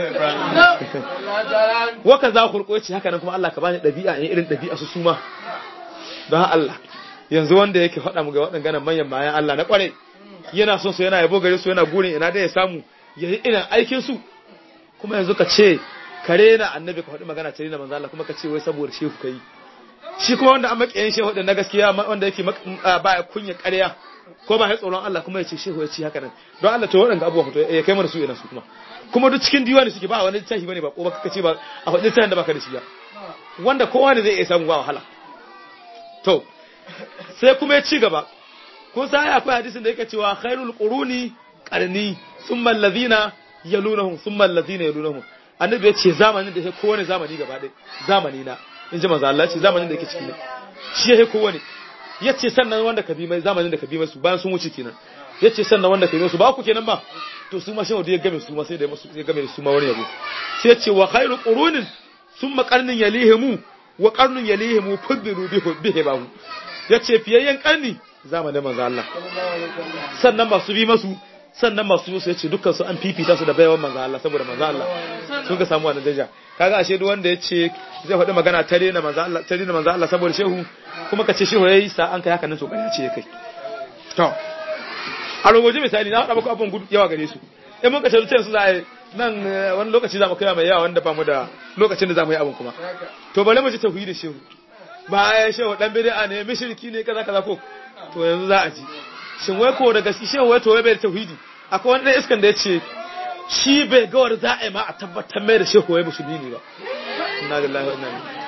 A: wa kaza khulqu yace haka nan kuma Allah ka bani dabi'a in irin dabi'a su suma don Allah yanzu wanda yake faɗa mu ga waɗannan manyan bayan Allah na kware yana son su yana yabo gare su yana gurin ina da ya samu yayi irin aikin su kuma yanzu ka ce kare na annabi ka faɗi magana tare da manzo Allah kuma ka ce wai saboda shehu kai shi kuma wanda an makiyayin shehu da na gaskiya wanda yake ba ya kunya ƙarya ko ba ya tsoron Allah kuma ya ce shehu ya ci haka nan don Allah to waɗanda abubuwa fito ya kai mana su ina su kuma duk cikin diwani suke ba wani tashi bane ba ko ba ka ce ba a faɗin tayin da baka da shi ba wanda kowa ne zai iya samu ba wahala to sai kuma ya ci gaba kun sai akwai hadisin da yake cewa khairul quruni qarni thumma alladhina yalunhum thumma alladhina yalunhum annabi ya ce zamanin da yake kowane zamani gaba ɗaya zamani na in ji manzo Allah ce zamanin da yake ciki ne shi yake kowane yace sannan wanda ka bi mai zamanin da ka bi masu bayan sun wuce kenan yace sannan wanda ka bi masu ba ku kenan ba to su ma shi wanda ya game su ma sai da musu ya game su ma wani yabo sai yace wa khairu qurunin thumma qarnin yalihimu wa qarnun yalihimu fuddiru bihi bahu yace fiyayyen qarni zamanin manzo Allah sannan masu bi masu sannan masu su yace dukkan su an fifita su da baiwan manzo Allah saboda manzo Allah sun ga samu wannan daraja kaga ashe duk wanda yace zai faɗi magana ta rena manzo Allah saboda shehu kuma kace shehu yayi sa an kai haka nan to kai ce kai to a rogoje misali na faɗa muku abun gudu yawa gare su in mun kace su za a nan wani lokaci za mu kai mai yawa wanda ba mu da lokacin da za mu yi abun kuma to bare mu ji tauhidi shehu ba ya shehu dan bid'a ne mushriki ne kaza kaza ko to yanzu za a ji shin wai ko da gaske shehu wai to wai bai da tauhidi akwai wani dan iskan da yace shi bai ga wanda za a yi ma a tabbatar mai da shehu wai musulmi ne ba inna lillahi wa inna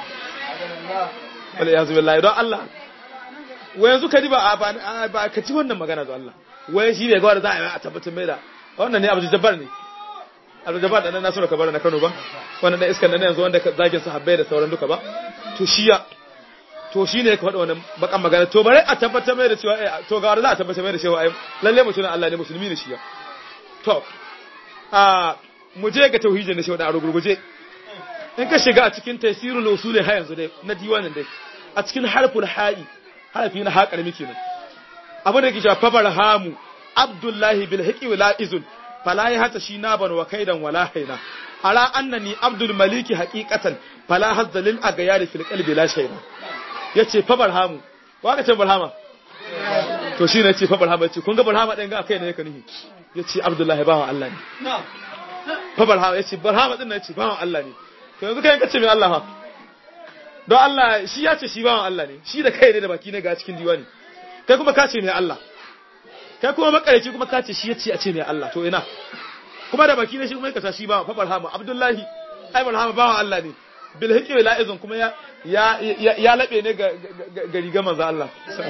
A: ilaihi wal iyaz billahi don Allah wai yanzu ka ba ba ka ci wannan magana don Allah wai shi bai ga wanda za a yi ma a tabbatar mai da wannan ne Abdul Jabbar ne Abdul Jabbar dan Nasiru Kabara na Kano ba wannan dan iskan nan yanzu wanda zagin sahabbai da sauran duka ba to shi ne ka faɗa wannan bakan magana to bare a tabbatar mai da cewa to ga wanda za a tabbatar mai da cewa ai lalle mutumin Allah ne musulmi ne shi ya to mu je ga tauhidin da shi da rugurguje in ka shiga a cikin tafsirul usul ha yanzu dai na diwanin dai a cikin harful ha'i harfi na haƙar miki nan abin da yake cewa fabarhamu abdullahi bil hiqi wala izun fala ya hata shi naban wa kaidan wala haina ala annani abdul maliki haqiqatan fala hazzalil agayari fil qalbi la shayna yace fabarhamu wa ka ce barhama to shi ne yace fabarhama yace kun ga barhama din ga kai ne yake nihi yace abdullahi bawan Allah ne fabarhama yace barhama din yace bawan Allah ne to yanzu kai ka ce mai Allah ha don Allah shi yace shi bawan Allah ne shi da kai ne da baki ne ga cikin diwani kai kuma ka ce mai Allah kai kuma makareci kuma ka ce shi yace a ce mai Allah to ina kuma da baki ne shi kuma ka shi bawan fabarhama abdullahi ai barhama bawan Allah ne bil hiqi wala izun kuma ya labe ne ga riga manzo Allah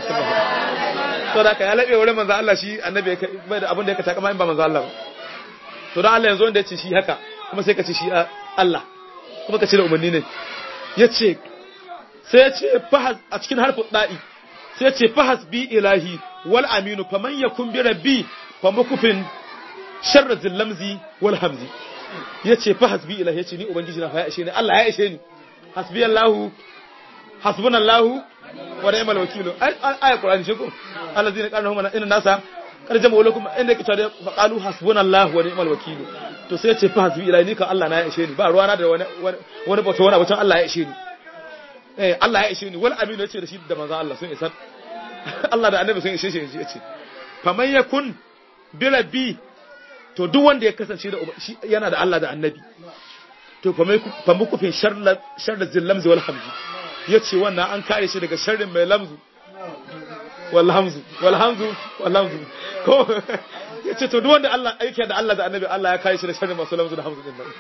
A: to da ka ya labe wurin manzo Allah shi annabi bai da abin da yake takama in ba manzo Allah ba to dan Allah yanzu wanda yace shi haka kuma sai ka ce shi Allah kuma ka ce da umarni ne yace sai yace fahaz a cikin harfu da'i sai yace fahaz bi ilahi wal aminu faman yakun bi rabbi fa mukufin sharra zillamzi wal hamzi yace fa hasbi ilahi yace ni ubangiji na fa ya ishe ni Allah ya ishe ni hasbi Allahu hasbunallahu wa ni'mal wakeel ay qur'ani shi ko allazina qalu hum inna nasa qad jama'u lakum inda yake cewa fa qalu hasbunallahu wa ni'mal wakeel to sai yace fa hasbi ilahi ni ka Allah na ya ishe ni ba ruwana da wani bato wani batun Allah ya ishe ni Allah ya ishe ni wal aminu yace da shi da manzo Allah sun isa Allah da annabi sun ishe shi yace faman yakun bi rabbi to duk wanda ya kasance da yana da Allah da annabi to fa mukufin sharra zillamzi wal hamzi yace wannan an kare shi daga sharrin mai lamzu wal hamzu ko yace to duk wanda Allah yake da Allah da annabi Allah ya kare shi da sharrin masu lamzu da hamzu din nan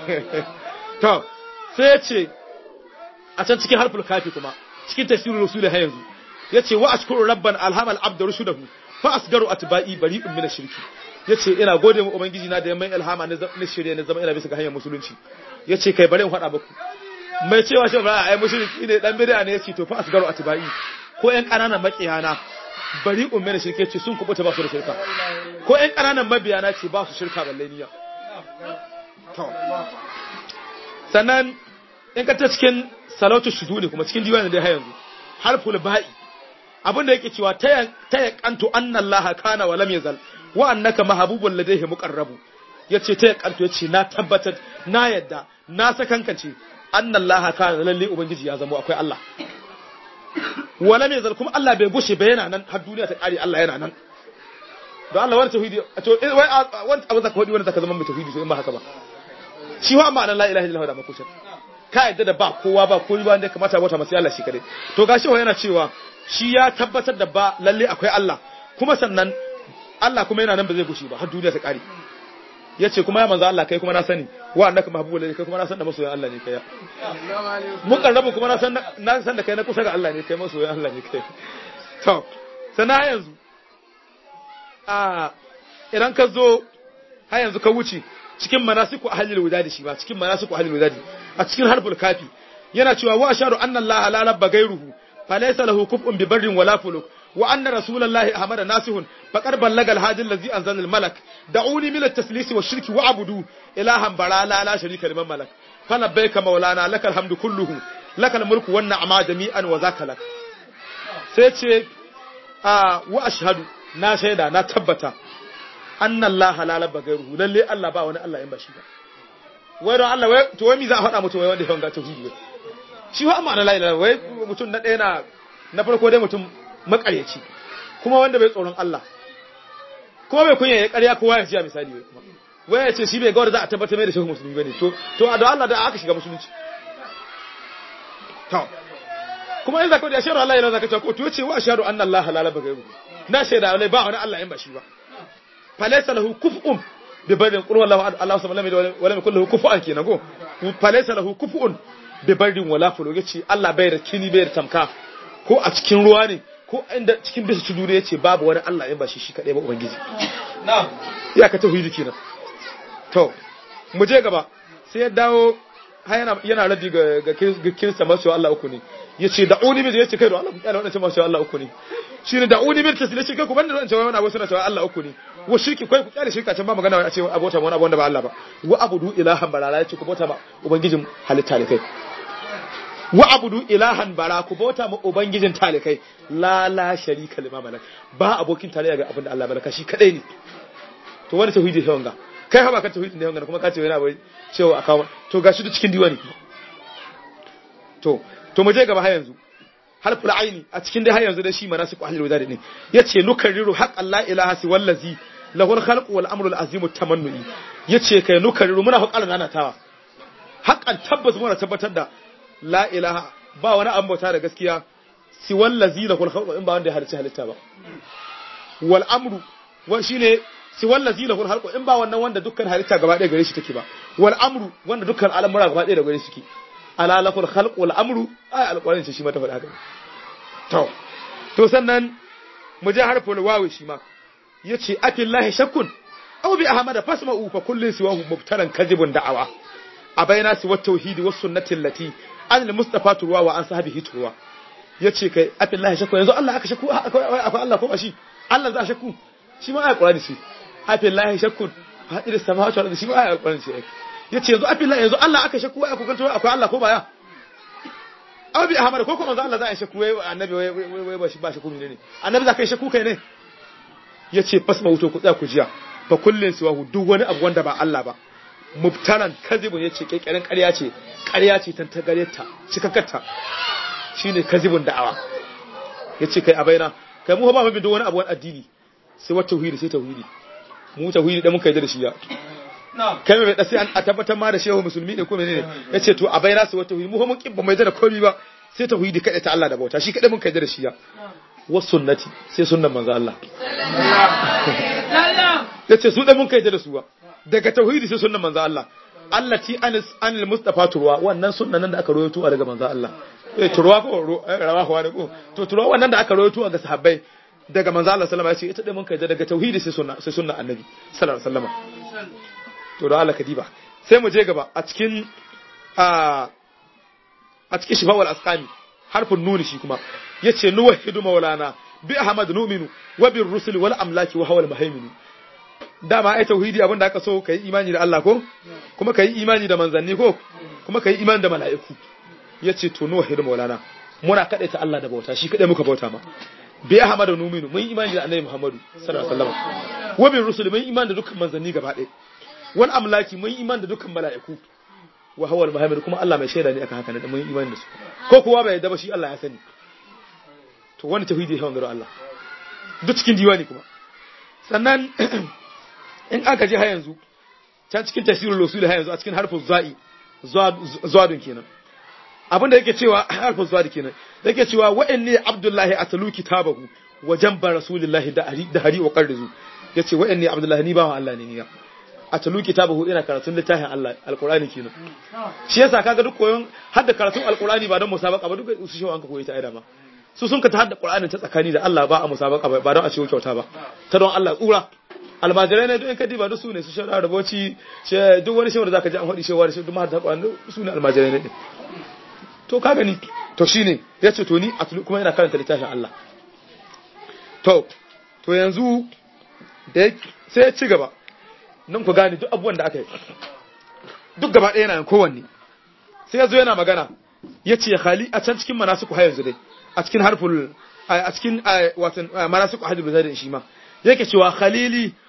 A: to sai yace a can cikin harful kafi kuma cikin tafsirul rasul ha yanzu yace wa ashkuru rabban alhamal abdu rushudahu fa asgaru atba'i bari'un min ash-shirki yace ina gode mu ubangiji na da yamman ilhama na shirye na zama ina bisa ga hanyar musulunci yace kai bare in faɗa muku mai cewa shi ba ai mushriki ne dan bid'a ne yace to fa asgaru atba'i ko ƴan ƙananan makiyana bari ummar shirke ce sun kubuta ba su da shirka ko ƴan ƙananan mabiyana ce ba su shirka balle niyya to sannan in ka ta cikin salatu shuduli kuma cikin diwanin da har yanzu harful ba'i abinda yake cewa ta yakantu annallaha kana wa lam yazal wa annaka mahbubun ladayhi muqarrabu yace ta yakantu yace na tabbatar na yadda na sakankance annallaha kana lalle ubangiji ya zama akwai Allah wa lam yazal kuma Allah bai gushe ba yana nan har duniya ta kare Allah yana nan don Allah wani tauhidi to wai wani abu zaka hodi wanda zaka zama mai tauhidi to in ba haka ba shi wa ma'ana la ilaha illallah da makushin ka yadda da ba kowa ba kowa ba wanda kamata wata masu Allah shi kadai to gashi yana cewa shi ya tabbatar da ba lalle akwai Allah kuma sannan Allah kuma yana nan ba zai gushi ba har duniya ta kare yace kuma ya manzo Allah kai kuma na sani wa annaka mahbubul kai kuma na san da masoyan Allah ne kai mun karrabu kuma na san da kai na kusa ga Allah ne kai masoyan Allah ne kai to sana yanzu idan ka zo har yanzu ka wuce cikin manasiku ahlul wadadi shi ba cikin manasiku ahlul wadadi a cikin harful kafi yana cewa wa asharu anna Allah la rabba gairuhu falaysa lahu kuf'un bi barrin wala fuluk wa anna rasulullahi ahmada nasihun faqad ballaga al-hadi allazi anzala al-malak da'uni min at-taslis wa shirki wa abudu ilahan barala la sharika liman malak falabbayka maulana lakal hamdu kulluhu lakal mulku wan ni'ma jami'an wa zakalak sai ce wa ashhadu na shaida na tabbata anna Allah halala bagairuhu lalle Allah ba wani Allah in ba shi ba wai don Allah wai to wai mi za a faɗa mutum wai wanda ya wanga tauhidi shi wa amma la ilaha wai mutum na ɗaya na farko dai mutum makaryaci kuma wanda bai tsoron Allah kuma bai kunya ya ƙarya kowa ya ji misali wai ya ce shi bai ga wanda za a tabbatar mai da shehu musulmi bane to da Allah da aka shiga musulunci to kuma in zaka da ashhadu Allah ilaha zaka ce ko to yace wa ashhadu anna Allah halala bagairu na shaida wallahi ba wani Allah in ba shi ba falaysa lahu kuf'un bi barin qul wallahu ahad Allahu samad wa lam yakul lahu kufuwan kenan go falaysa lahu kufuun bi barin wala fulu yace Allah bai da kini bai da tamka ko a cikin ruwa ne ko inda cikin bisa tudu ne yace babu wani Allah in ba shi kadai ba ubangiji na'am ya ka tauhidi kenan to mu je gaba sai ya dawo yana raddi ga kirista masu Allah uku ne yace da'uni bi yace kai da Allah ya wannan masu Allah uku ne shine da'uni bi tasila shi kai ku banda wannan wani abu suna cewa Allah uku ne wa shirki kai ku kyale shirka can ba magana a ce abota wani abu wanda ba Allah ba wa abudu ilahan barala yace ku bota ba ubangijin halitta ne kai wa abudu ilahan bara ku bota ma ubangijin talikai la sharika lima malak ba abokin tarayya ga abin da Allah baraka shi kadai ne to wani tauhidi sai wanga kai ha ba ka tauhidi ne wanga kuma ka ce yana bai cewa akawa to gashi duk cikin diwani to mu je gaba har yanzu harful aini a cikin dai har yanzu da shi manasiku ahlul wadad ne yace nukarriru haqqan la ilaha si wallazi lahul khalqu wal amru al azim tamanni yace kai nukarriru muna hukalan ana tawa haqqan tabbas muna tabbatar da la ilaha ba wani an bauta da gaskiya si wallazi lahul khalqu in ba wanda ya halitta ba wal amru wa shine si wallazi lahul khalqu in ba wannan wanda dukkan halitta gaba ɗaya gare shi take ba wal amru wanda dukkan al'amura gaba ɗaya da gare shi take ala lakul khalqu wal amru ay alquran shi ma ta faɗa haka to sannan mu je harful wawi shi ma yace afillahi shakkun aw bi ahmada fasma'u fa kullun siwahu mubtalan kadhibun da'awa abaina si wat tauhid was sunnati allati an al mustafa turwa wa an sahabihi turwa yace kai afillahi shakkun yanzu Allah aka shakku akwai Allah ko ba shi Allah za a shakku shi ma alquran shi afillahi shakkun hadir samawati wal ardi shi ma alquran shi yace yanzu afillahi yanzu Allah aka shakku wai akwai Allah ko baya abi ahmad ko kuma Allah za a shakku wai annabi wai ba shi ba shakku ne annabi za ka shakku kai ne yace fasma wuto ku tsaya ku jiya fa kullun siwahu duk wani abu wanda ba Allah ba mubtalan kazibun yace kekeren ƙarya ce tan ta gareta cikakkarta shine kazibun da'awa yace kai abaina kai mu ba mu bi duk wani abu wani addini sai wata tauhidi sai tauhidi mu tauhidi da muka yi da shi ya kai mai dasi a tabbatar ma da shehu musulmi ne ko menene yace to a bayyana su wata tauhidi mu mun kibba mai da komai ba sai tauhidi kada ta Allah da bauta shi kada mun kai da shi ya wa sunnati sai sunnan manzo Allah yace su da mun kai da su ba daga tauhidi sai sunnan manzo Allah allati anil mustafa turwa wannan sunnan nan da aka rawaito daga manzo Allah turwa ko rawahu ne ko to turwa wannan da aka rawaito ga sahabbai daga manzo Allah sallallahu alaihi wasallam yace ita da mun kai daga tauhidi sai sunnan annabi sallallahu alaihi wasallam to da Allah kadiba sai mu je gaba a cikin shifawal asqami harfin nuni shi kuma yace nuwahidu maulana bi ahmad numinu wa bir rusul wal amlaki wa hawal muhaimin dama ai tauhidi abinda aka so kai imani da Allah ko kuma kai imani da manzanni ko kuma kai imani da mala'iku yace to nuwahidu maulana muna kadaita Allah da bauta shi kadai muka bauta ma bi ahmad numinu mun imani da annabi Muhammadu sallallahu alaihi wasallam wa bir rusul mun imani da dukkan manzanni gaba ɗaya wal amlaki mun iman da dukkan mala'iku wa hawal muhammad kuma Allah mai shaida ne aka haka ne mun iman da su ko kowa bai yadda ba shi Allah ya sani to wani tauhidi hawan garo Allah duk cikin diwani kuma sannan in aka je har yanzu can cikin tafsirul usul har yanzu a cikin harfin za'i zadun kenan abinda yake cewa harfin zadi kenan yake cewa wa inni abdullahi atlu kitabahu wa jamba rasulillahi da hari wa qarrizu yace wa inni abdullahi ni bawan Allah ne ni atlu kitabahu ina karatun littafin Allah alqur'ani kenan shi yasa kaga duk koyon hadda karatun alqur'ani ba don musabaka ba duk su shi an ka koyi ta aida ma su sun ka ta hadda qur'ani ta tsakani da Allah ba a musabaka ba don a ciwo kyauta ba ta don Allah tsura almajirai ne duk in kadi ba duk su ne su shara da boci duk wani shewa da zaka ji an hadi shewa da shi duk ma da qur'ani su ne almajirai ne to ka gani to shine yace to ni atlu kuma ina karanta littafin Allah to yanzu da sai ya ci gaba nan ku gane duk abubuwan da aka yi duk gaba ɗaya yana kowanne sai ya zo yana magana ya ce khali a can cikin manasiku har yanzu dai a cikin harful a cikin watan manasiku hajjul zadin shi ma yake cewa khalili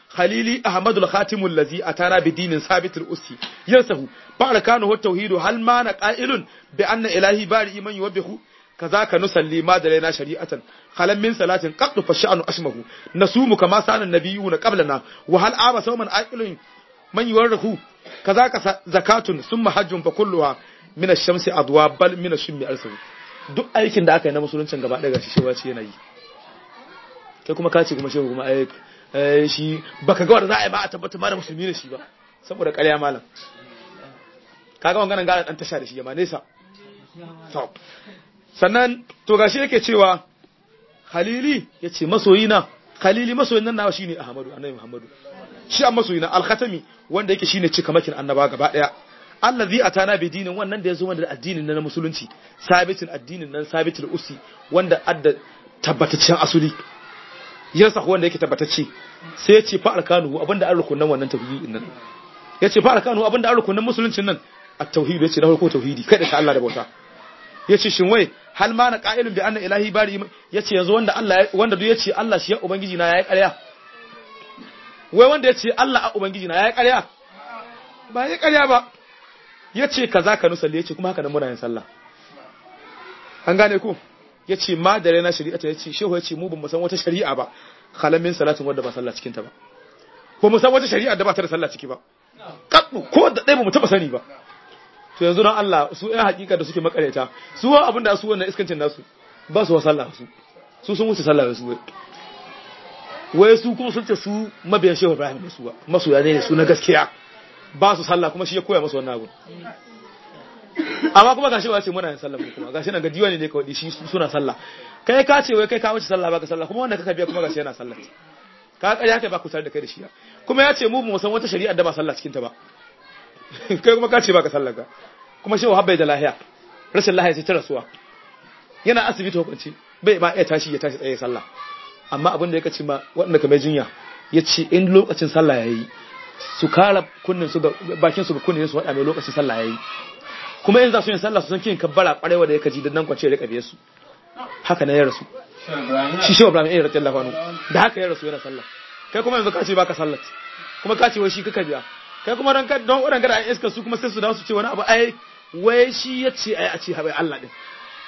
A: khalili ahmadul khatimul ladzi atana bi dinin sabitul usi yarsahu barakanu tauhidu hal ma na qa'ilun bi anna ilahi bari iman yuwabbihu kazaka nusalli ma dalaina shari'atan khalam min salatin qad fa sha'nu asmahu nasumu kama sana nabiyuna qablana wa hal aba sawman aqilun man yuwarrihu kazaka zakatun summa hajjun fa kulluha min ash-shamsi adwa bal min ash-shimmi arsahu duk aikin da aka yi na musuluncin gaba ɗaya gashi shewa ce yana yi kai kuma ka ce kuma shehu kuma shi baka ga wanda za a yi ba a tabbatar ma da musulmi ne shi ba saboda ƙarya malam kaga wanganan gara dan tasha da shi yamma nesa to sannan to gashi yake cewa khalili yace masoyina khalili masoyin nan nawa shine ahmadu annabi muhammadu shi an masoyina al-khatami wanda yake shine cikamakin annaba gaba daya allazi atana bi dinin wannan da yazo wanda da addinin na musulunci sabitul addinin nan sabitul usi wanda adda tabbataccen asuli yasa wanda yake tabbatacce sai ya ce fa arkanu abinda an rukunan wannan tauhidin nan yace fa arkanu abinda an rukunan musuluncin nan at-tauhid yace na farko tauhidi kai da ta Allah da bauta yace shin wai hal ma na qa'ilun bi anna ilahi bari yace yanzu wanda Allah wanda duk yace Allah shi ya ubangiji na yayi ƙarya wai wanda yace Allah a ubangiji na yayi ƙarya ba yayi ƙarya ba yace kaza ka nusalli yace kuma haka nan muna yin sallah an gane ku yace ma da rena shari'a yace shehu yace mu ban san wata shari'a ba khalamin salatin wanda ba sallah cikin ta ba ko mu san wata shari'a da ba ta da sallah ciki ba ko da dai ba mu taba sani ba to yanzu don Allah su ɗan hakika da suke makareta su wa abinda su wannan iskancin nasu ba su wa sallah su sun wuce sallah su wai su kuma sun ce su mabiyan shehu Ibrahim ne su ba masoya ne su na gaskiya ba su sallah kuma shi ya koya musu wannan abu amma kuma gashi ba ce muna yin sallah kuma gashi nan ga diwani ne kawai shi suna sallah kai ka ce wai kai ka wuce sallah baka sallah kuma wanda kaka biya kuma gashi yana sallah ka ƙarya kai ba ku tare da kai da shi kuma ya ce mu ba mu san wata shari'a da ba sallah cikin ta ba kai kuma ka ce baka sallah ga kuma shehu habbai da lahiya rashin lahiya sai ta rasuwa yana asibiti hukunci bai ba iya tashi ya tashi tsaye sallah amma abin da ya kace ma wanda ka mai jinya yace in lokacin sallah yayi su kara kunnin su ga bakin su ga kunnin su wada mai lokacin sallah yayi kuma in za su yin sallah su san kin kabbara kwarewa da yake ji da nan kwace ya rika biye su haka ne ya rasu shi shehu Ibrahim ya radiyallahu anhu da haka ya rasu yana sallah kai kuma yanzu ka ce baka sallah kuma ka ce wai shi kaka biya kai kuma don waɗanda da an iska su kuma sai su dawo su ce wani abu ai wai shi ya ce ai a ce haɓai Allah ɗin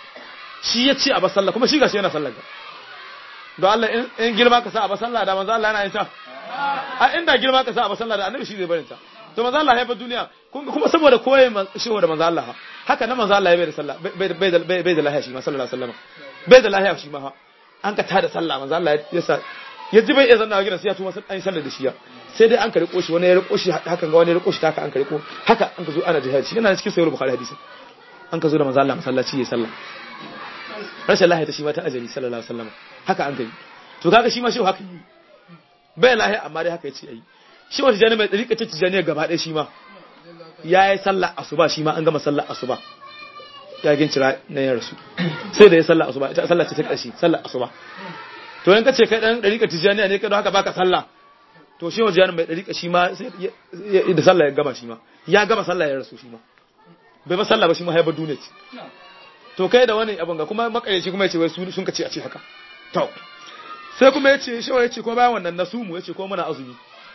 A: shi ya ce a ba sallah kuma shi gashi yana sallah ga don Allah in girma ka sa a ba sallah da manzo Allah yana yin ta a inda girma ka sa a ba sallah da annabi shi zai barin ta to manzo Allah ya bar duniya kuma saboda koyi shehu da manzo Allah haka na manzo Allah ya bai da sallah bai da lahiya shi ma sallallahu alaihi wasallam bai da lahiya shi ma an ka tada sallah manzo Allah ya sa ya ji bai iya zanna gidan sai ya tuma an sallar da shi ya sai dai an ka riko shi wani ya riko shi hakan ga wani ya riko shi haka an ka riko haka an ka zo ana jihad shi yana cikin sahih bukhari hadisi an ka zo da manzo Allah masallaci ya sallah rashin lahiya ta shi ma ta ajali sallallahu alaihi wasallam haka an kai to kaga shi ma shi haka bai lahiya amma dai haka yace ai shi wata jani mai dariƙa ta tijaniya gaba ɗaya shi ma yayi sallah asuba shi ma an gama sallar asuba ya gincira na yin rasu sai da ya sallar asuba ita sallar ta ƙarshe sallar asuba to in ka ce kai dan dariƙa tijaniya ne kai don haka baka sallah to shi wata jani mai dariƙa shi ma da sallah ya gama shi ma ya gama sallah ya rasu shi ma bai ba sallah ba shi ma ya bar duniya ce to kai da wani abun ga kuma makareci kuma yace wai sun ka ce a ce haka to sai kuma yace shi yace ko bayan wannan nasumu yace ko muna azumi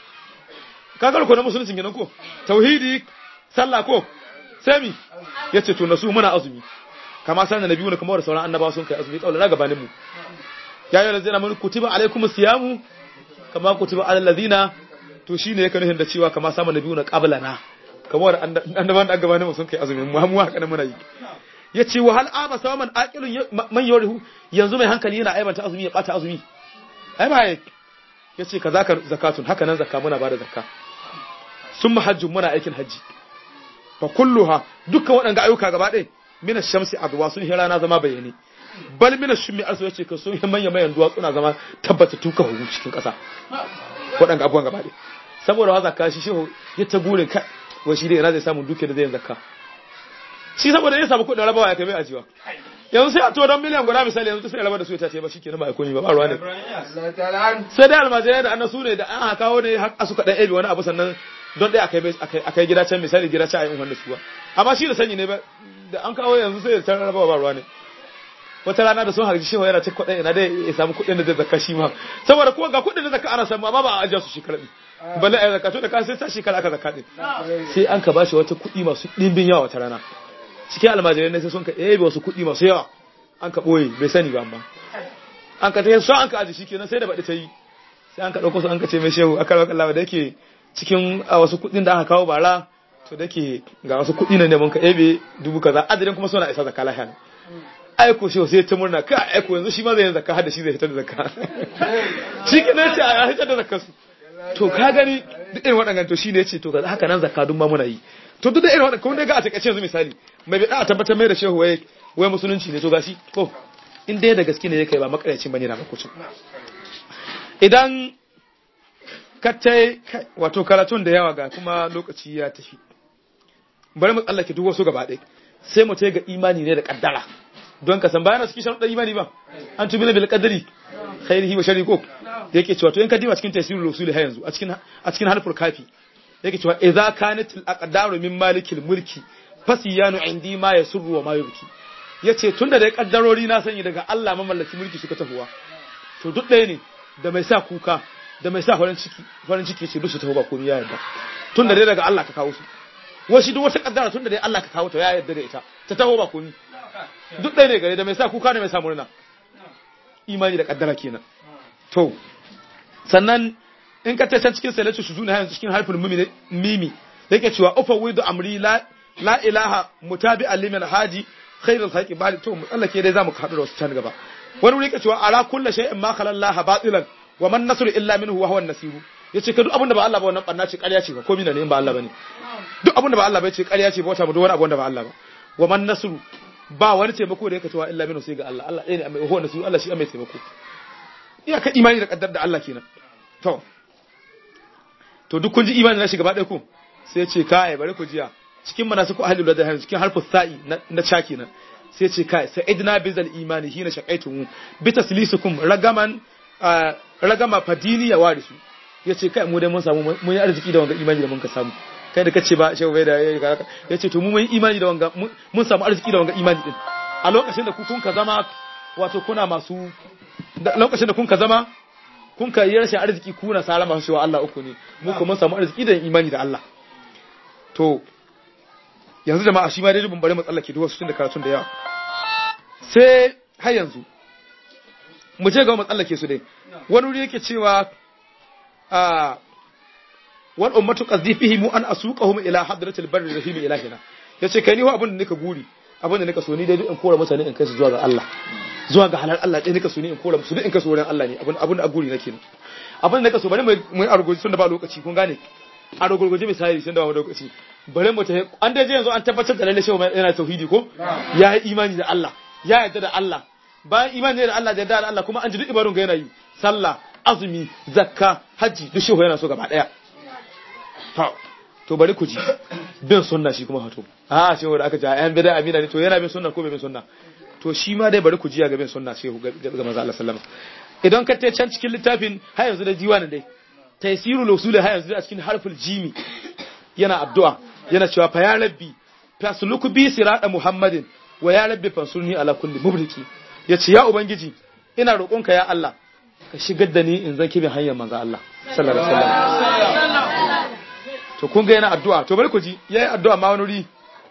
A: kaga ko na musulunci kenan ko tauhidi sallah ko sai mi yace to nasu muna azumi kama sanan nabiyyu ne kuma sauran annabawa sun kai azumi kaula na gabanin mu ya yi lazina mun kutiba alaikumus siyamu kama kutiba alal ladina to shine yake nufin da cewa kama sama nabiyyu na qablana kamar annabawan da gabanin mu sun kai azumi mu haka nan muna yi yace wa hal aba saman aqilun man yurihu yanzu mai hankali yana aibanta azumi ya bata azumi ai ba yace kaza ka zakatun haka nan zakka muna bada zakka summa hajjun muna aikin haji fa kulluha dukkan waɗanda ayyuka gaba ɗaya mina shamsi adwa sun hira na zama bayani bal mina shummi arsu yace ka sun yi manyan duwatsu na zama tabbata tuka hu cikin ƙasa waɗanda abubuwan gaba ɗaya saboda wa zakka shi shehu ya ta burin ka wai shi dai ina zai samu duke da zai zakka shi saboda ya samu kuɗin rabawa ya kai mai ajiwa yanzu sai a to don miliyan guda misali yanzu sai raba da su ya tace ba shikenan ba ai komai ba ruwa ne sai dai almajirai da annasu ne da an haka kawo ne har suka dan ebe wani abu sannan don dai akai gida can misali gida can ayi wanda suwa amma shi da sanyi ne ba da an kawo yanzu sai ta raba ba ruwa ne wata rana da sun harji shehu yana cikin kuɗin ina dai ya samu kuɗin da zai zakka shi ma saboda kuma ga kuɗin da zakka ana samu amma ba a ajiya su shekara din balle ai zakka to da ka sai ta shekara aka zakka din sai an ka bashi wata kuɗi masu ɗimbin yawa wata rana cikin almajirai ne sai sun ka ɗebe wasu kuɗi masu yawa an ka ɓoye bai sani ba amma an ka tafi so an ka aji shi kenan sai da baɗi ta yi sai an ka ɗauko su an ka ce mai shehu aka rawa kallawa da yake cikin wasu kuɗin da aka kawo bara to da ke ga wasu kuɗi ne mun ka ɗebe 1000 kaza adadin kuma suna isa zakka lahiya aiko shehu sai ta murna ka aiko yanzu shi ma zai yin zakka har da shi zai hitar da zakka shi kenan ce a hitar da zakka su to ka gani duk irin waɗannan to shine yace to kaza haka nan zakka duk ma muna yi to duk da irin waɗannan kuma dai ga a takaice yanzu misali mai bai da tabbatar mai da shehu wai musulunci ne to gashi to in dai da gaske ne yake ba makaryacin bane na makucin idan ka tai wato karatun da yawa ga kuma lokaci ya tafi bari mu tsallake duk wasu gaba ɗaya sai mu tai ga imani ne da kaddara don ka san bayan su kishan da imani ba an tubina bil qadari khairihi wa sharrihi ko yake cewa to in ka diba cikin tafsirul usul ha yanzu a cikin harful kafi yake cewa idza kanat al aqdaru min malikil mulki fasiyanu indi ma yasurru wa ma yubki yace tunda da kaddarori na sani daga Allah mamallaki mulki suka tafuwa to duk ɗaya ne da mai sa kuka da mai sa farin ciki ce duk su tafi ba komai ya yarda tunda dai daga Allah ka kawo su washi duk wata kaddara tunda dai Allah ka kawo ta ya yarda da ita ta taho ba komai duk ɗaya ne gare da mai sa kuka da mai sa murna imani da kaddara kenan to sannan in ka tace cikin salatu shuzuna yanzu cikin harfin mimi yake cewa ufawidu amri la ilaha mutabi'an liman haji khairul khalqi bali to Allah ke dai zamu haɗu da wasu can gaba wani wuri yake cewa ala kulli shay'in ma khala Allah batilan wa man nasru illa minhu wa huwa an-nasiru yace ka duk abinda ba Allah ba wannan barna ce ƙarya ce ba ko mina ne in ba Allah bane duk abinda ba Allah ba yace ƙarya ce ba wata mu duk wani abu wanda ba Allah ba wa man nasru ba wani taimako da yake cewa illa minhu sai ga Allah Allah ɗaya ne amma huwa nasiru Allah shi mai taimako iya ka imani da kaddar da Allah kenan to duk kun ji imani na shi gaba ɗaya ku sai ya ce kai bari ku jiya cikin manasiku ahlul ladhi cikin harfu sa'i na cha kenan sai ya ce kai sa'idna bizal imani hina shaqaitum bi taslisukum ragama fadini ya warisu yace kai mu dai mun samu mun yi arziki da wanga imani da mun ka samu kai da kace ba shehu bai da yace to mu mun yi imani da wanga mun samu arziki da wanga imani din a lokacin da ku kun ka zama wato kuna masu lokacin da kun ka zama kun ka yi rashin arziki kuna sara masu cewa Allah uku ne mu kuma mun samu arziki da imani da Allah to yanzu jama'a shi ma dai rubun bare mu tsallake duk wasu tun da karatun da yawa sai har yanzu mu je ga mu tsallake su dai wani wuri yake cewa wal ummatu qadhifihi mu an asuqahum ila hadratil barri rahim ilahina yace kai ni ho abin da nika guri abin da nika so ni dai in kora mutane in kai su zuwa ga Allah zuwa ga halal Allah dai nika so ni in kora musu duk in kai su wurin Allah ne abin da guri nake abin da nika so bari mu yi argoji tun da ba lokaci kun gane argoji misali tun da ba lokaci bari mu ta an dai je yanzu an tabbatar da lalle shehu yana tauhidi ko ya yi imani da Allah ya yarda da Allah bayan imani da Allah da yarda da Allah kuma an ji duk ibadun ga yana yi sallah azumi zakka haji duk shehu yana so gaba daya to bari ku ji bin sunna shi kuma hato shehu da aka ji ayan bid'a amina ne to yana bin sunna ko bai bin sunna to shi ma dai bari ku ji ga bin sunna shehu ga manzo Allah sallama idan ka ta can cikin littafin har yanzu da diwanin dai taysirul usul har yanzu a cikin harful jimi yana addu'a yana cewa fa ya rabbi fasluku bi sirata muhammadin wa ya rabbi fansurni ala kulli mubliki yace ya ubangiji ina roƙonka ya Allah ka shigar da ni in zan kibi hanyar manzo Allah sallallahu alaihi wasallam to kun ga yana addu'a to bari ku ji yayi addu'a ma wani wuri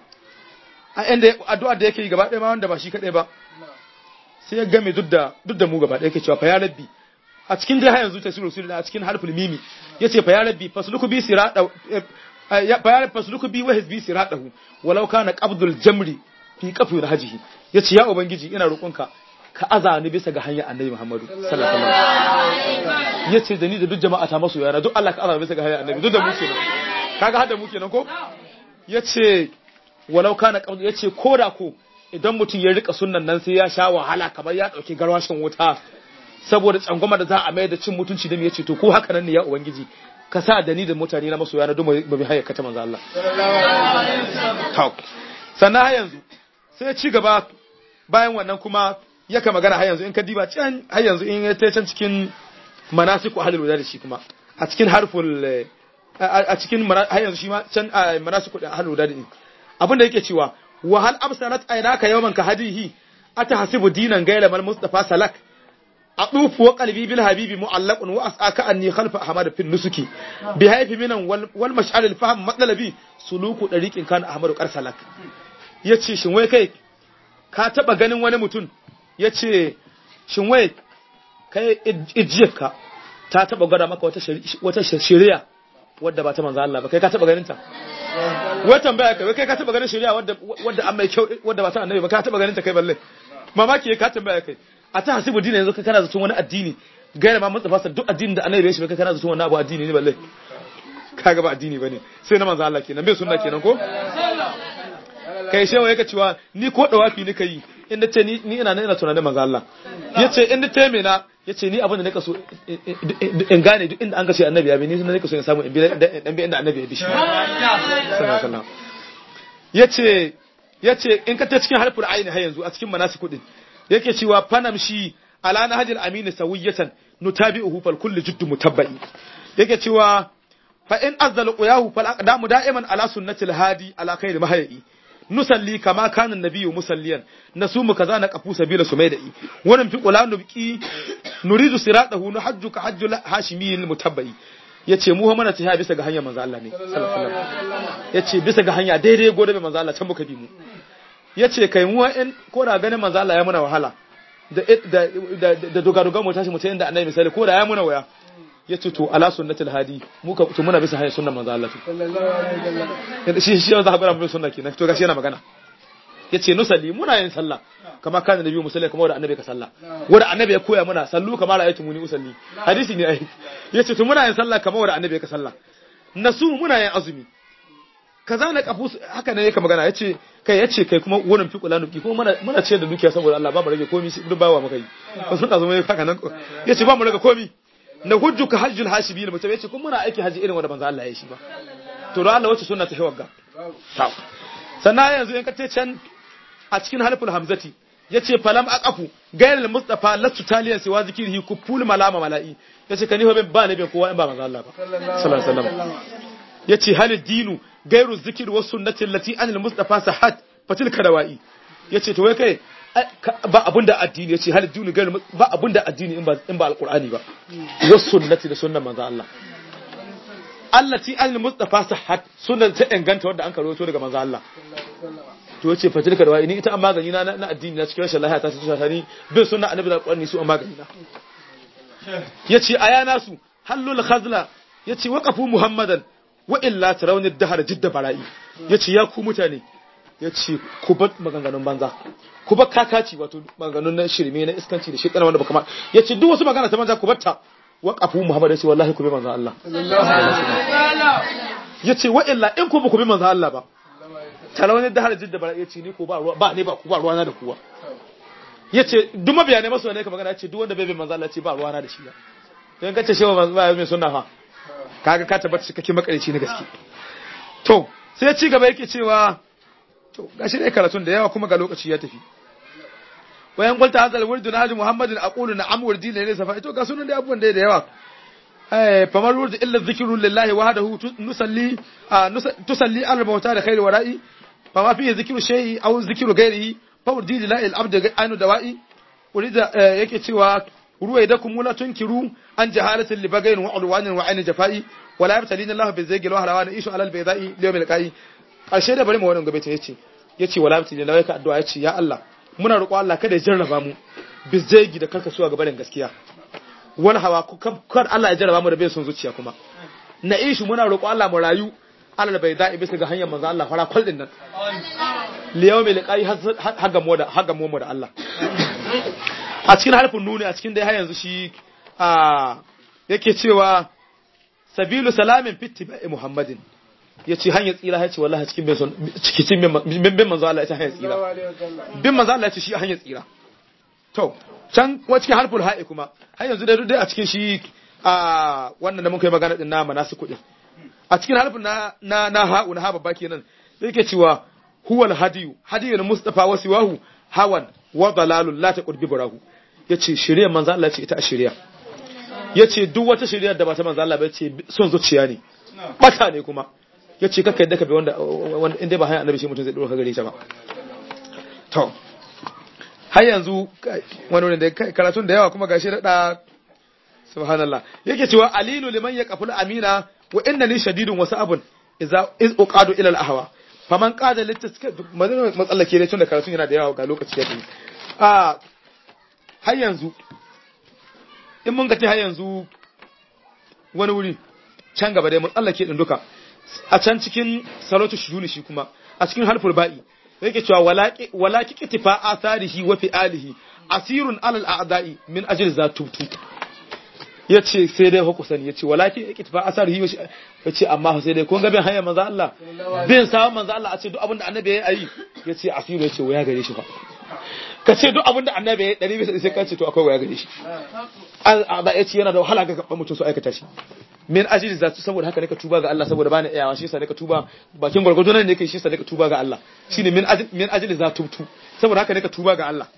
A: a inda addu'a da yake yi gaba ɗaya ma wanda ba shi kadai ba sai ya game duk da mu gaba ɗaya yake cewa fa ya rabbi a cikin dai yanzu tafsirul usul a cikin harful mimi yace fa ya rabbi fasluku bi sirata fa fasluku bi wa hizbi siratahu walau kana qabdul jamri fi qafi hajihi yace ya ubangiji ina roƙonka ka azani bisa ga hanyar annabi Muhammadu sallallahu alaihi wasallam yace da ni da duk jama'a ta masu yana duk Allah ka azani bisa ga hanyar annabi duk da mu kenan kaga hada mu kenan ko yace walau kana qabdu yace koda ko idan mutum ya rika sunnan nan sai ya sha wahala kamar ya dauki garwashin wuta saboda tsangwama da za a mai da cin mutunci da mu yace to ko haka nan ne ya ubangiji ka sa da ni da mutane na masoya na duma ba bi hayyaka ta manzo Allah sallallahu alaihi wasallam sannan yanzu sai ci gaba bayan wannan kuma yaka magana har yanzu in ka diba can har yanzu in ta can cikin manasiku ahlul wada shi kuma a cikin harful a cikin har yanzu shi ma can manasiku ahlul wada din abinda yake cewa wa hal absarat aynaka yawman ka hadihi atahasibu dinan ghayra mal mustafa salak adufu wa qalbi bil habibi mu'allaqun wa as'aka anni khalfa ahmad fi nusuki bi hayfi minan wal mash'al al fahm madalabi suluku dariqin kan ahmad qarsalak yace shin wai kai ka taba ganin wani mutum yace shin wai kai ijiyarka ta taba gwada maka wata shari'a wadda ba ta manzo Allah ba kai ka taba ganin ta wai tambaya kai ka taba ganin shari'a wadda an mai kyau wadda ba ta annabi ba ka taba ganin ta kai balle mamaki ka tambaya kai a ta hasibu dini yanzu kai kana zaton wani addini gaira ma mutsafa sa duk addinin da annabi ya shi kai kana zaton wani abu addini ne balle kaga ba addini bane sai na manzo Allah kenan bai sunna kenan ko kai shewa yake cewa ni ko dawafi ni kai inda ce ni ina tunanin manzo Allah yace inda ta mena yace ni abin da nake so in gane duk inda an kace annabi ya bi ni nake so in samu in bi inda annabi ya bi shi sallallahu alaihi wasallam yace in ka ta cikin harful aini har yanzu a cikin manasiku din yake cewa fanamshi ala nahjil amin sawiyatan nutabi'uhu fal kullu jiddu mutabbai yake cewa fa in azzal quyahu fal aqdamu da'iman ala sunnatil hadi ala khairi mahyi nusalli kama kana annabiyyu musalliyan nasumu kaza na qafu sabila sumaidai wannan fi qulanu biki nuridu siratahu nuhajju ka hajjul hashimiyil mutabbai yace mu mana ta bisa ga hanyar manzo Allah ne sallallahu alaihi wasallam yace bisa ga hanya daidai gode mai manzo Allah can muka bi mu yace kai mu in ko da ganin manzo Allah ya muna wahala da dogaruga mu tashi mu ta inda annabi misali ko da ya muna waya yace to ala sunnatul hadi muka to muna bisa hanyar sunnar manzo Allah sallallahu alaihi wasallam shi ya zaba rabbi sunna kenan to gashi yana magana yace nusalli muna yin sallah kama kana nabi musalli kamar da annabi ka sallah wanda annabi ya koya muna sallu kamar ayatu muni usalli hadisi ne ai yace to muna yin sallah kamar da annabi ka sallah nasu muna yin azumi kaza na kafu haka ne yake magana yace kai kuma wurin fi kulanu ki kuma muna ce da dukiya saboda Allah ba mu rage komai duk bawa muka yi ko sun zama haka nan yace ba mu rage komai na hujjuka hajjul hashibin mutum yace kuma muna aiki haji irin wanda banza Allah ya yi shi ba to da Allah wace sunna ta hiwagga sannan yanzu in ka ce can a cikin harful hamzati yace falam aqafu gairul mustafa lastu taliyan siwa zikrihi kuful malama malai yace kani hobe ba ne be kowa in ba manzo Allah ba sallallahu alaihi wasallam yace halid dinu gairu zikri was sunnati allati anil mustafa sahat fatil kadawai yace to wai kai ba abunda addini yace halid dinu gairu ba abunda addini in ba alqur'ani ba was sunnati da sunnan manzo Allah allati anil mustafa sahat sunnan ta inganta wanda an karoto daga manzo Allah to yace fatil kadawai ni ita an magani na addini na cikin rashin lafiya ta ta ni bin sunna annabi da alqur'ani su an magani na yace ayana su hallul khazla yace waqafu muhammadan wa illa tarawni dahar jidda bara'i yace ya ku mutane yace ku bar maganganun banza ku bar kakaci wato maganganun na shirme na iskanci da shekara wanda ba kamar yace duk wasu magana ta banza ku barta waqafu muhammad yace wallahi ku bi manzo Allah yace wa illa in ku ba ku bi manzo Allah ba tarawni dahar jidda bara'i yace ni ko ba ruwa ba ne ba ku ba ruwana da kuwa yace duk mabiyanai maso ne ka magana yace duk wanda bai bi manzo Allah yace ba ruwana da shi ba dan kace shewa manzo ba mai sunna fa kaga ka tabbata kake makarici na gaske to sai ci gaba yake cewa to gashi dai karatun da yawa kuma ga lokaci ya tafi wayan qulta hadal wurdu na haji muhammadin aqulu na'am wurdi ne safa to ga sunan da abubuwan da yawa famar wurdu illa dhikru lillahi wahdahu nusalli tusalli al mawta da khairi wara'i fama fi dhikru shay'i aw dhikru ghairihi fa wurdi lillahi al abd ainu dawa'i urida yake cewa ruwaidakum la tunkiru an jahalatin li bagayn wa ulwanin wa ayn jafai wala yabtalina Allah bi zaygi wa halawa ishu alal baydai liyawmil qai karshe da bari mu wannan gabe ta yace wala yabtalina Allah ka addu'a yace ya Allah muna roƙo Allah kada ya jarraba mu bi zaygi da karkasuwa ga barin gaskiya wal hawa kar Allah ya jarraba mu da bai son zuciya kuma na ishu muna roƙo Allah mu rayu alal baydai bisa ga hanyar manzo Allah fara kullin nan liyawmil qai haga mu da Allah a cikin harfin nuni a cikin dai har yanzu shi yake cewa sabilu salamin fittiba'i muhammadin yace hanyar tsira yace wallahi cikin bin son cikin bin manzo Allah yace hanyar tsira bin manzo Allah yace shi hanyar tsira to can kuma cikin harful ha'i kuma har yanzu dai a cikin shi wannan da muka yi magana din na manasiku din a cikin harfin na ha'u na ha babba kenan yake cewa huwal hadiyul mustafa wa siwahu hawan wa dalalul la taqud bi burahu yace shari'ar manzo Allah ce ita a shari'a yace duk wata shari'ar da ba ta manzo Allah ba yace son zuciya ne bata ne kuma yace kaka yadda ka bi wanda inda ba hanyar annabi shi mutum zai dora ka gare shi ba to har yanzu wani wurin da karatun da yawa kuma gashi da subhanallah yake cewa alilu liman yaqful amina wa innani shadidun wasu abun iz uqadu ila al ahwa faman qada litaska matsallake ne tun da karatun yana da yawa ga lokaci ya tafi har yanzu in mun ga har yanzu wani wuri can gaba dai matsallake din duka a can cikin salatu shuduli shi kuma a cikin harful ba'i yake cewa walaki kitifa atharihi wa fi'alihi asirun alal a'da'i min ajli zatubtu yace sai dai ku sani yace walaki kitifa atharihi yace amma sai dai kun ga bin hanya manzo Allah bin sa manzo Allah a ce duk abinda annabi yayi yi yace asiru yace waya gare shi fa ka ce duk abinda annabi yayi 100% sai ka ce to akwai waya gare shi al'ada yace yana da wahala ga gaban mutum su aikata shi min ajili zatu saboda haka ne ka tuba ga Allah saboda bani iyawa shi yasa ne ka tuba bakin gurgudu nan ne kai shi yasa ne ka tuba ga Allah shine min ajili zatu saboda haka ne ka tuba ga Allah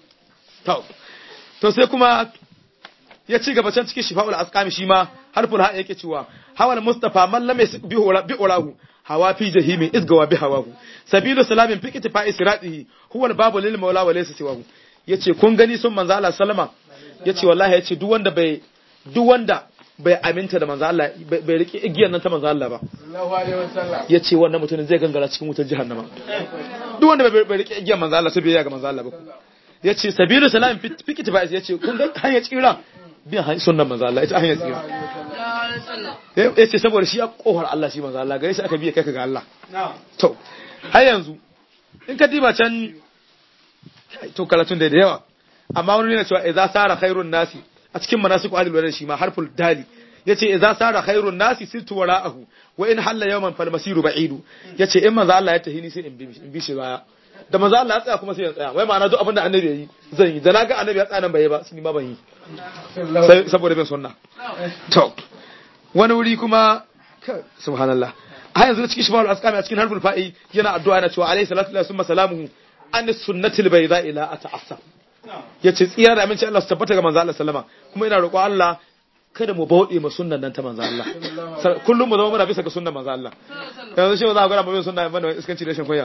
A: to sai kuma ya ci gaba can cikin shifa'ul asqami shi ma harful ha yake cewa hawal mustafa man lam bi urahu hawa fi jahimi izgawa bi hawahu sabilu salamin fi ittifa'i siratihi huwa al-babu lil mawla wa laysa siwahu yace kun gani sun manzo Allah sallama yace wallahi yace duk wanda bai aminta da manzo Allah bai rike igiyar nan ta manzo Allah ba sallallahu alaihi wasallam yace wannan mutumin zai gangara cikin wutar jahannama duk wanda bai rike igiyar manzo Allah sai bai ga manzo Allah ba yace sabilu salam fikiti ba yace kun ga hanyar tsira bin sunnan manzo Allah ita hanyar tsira yace saboda shi ya kohar Allah shi manzo Allah gare shi aka biye kai ga Allah to har yanzu in ka diba can to kalatun da yawa amma wani ne cewa idza sara khairun nasi a cikin manasiku adil wadar shi ma harful dali yace idza sara khairun nasi sirtu wara'ahu wa in halla yawman fal masiru ba'idu yace in manzo Allah ya tahi ni sai in bi shi baya da manzo Allah ya tsaya kuma sai ya tsaya wai ma'ana duk abin da annabi yayi zan yi da naga annabi ya tsaya nan bai ba ni ma ban yi saboda bin sunna to wani wuri kuma subhanallah a yanzu cikin shibal asqami a cikin harful fa'i yana addu'a yana cewa alayhi salatu lillahi summa salamuhu an sunnatil bayda ila ata'assa yace tsiya da aminci Allah su tabbata ga manzo Allah sallama kuma ina roƙo Allah kada mu bauɗe ma sunnan nan ta manzo Allah kullum mu zama muna bisa ga sunnan manzo Allah yanzu shi za a gura mu bin sunna bane iskanci da shan koya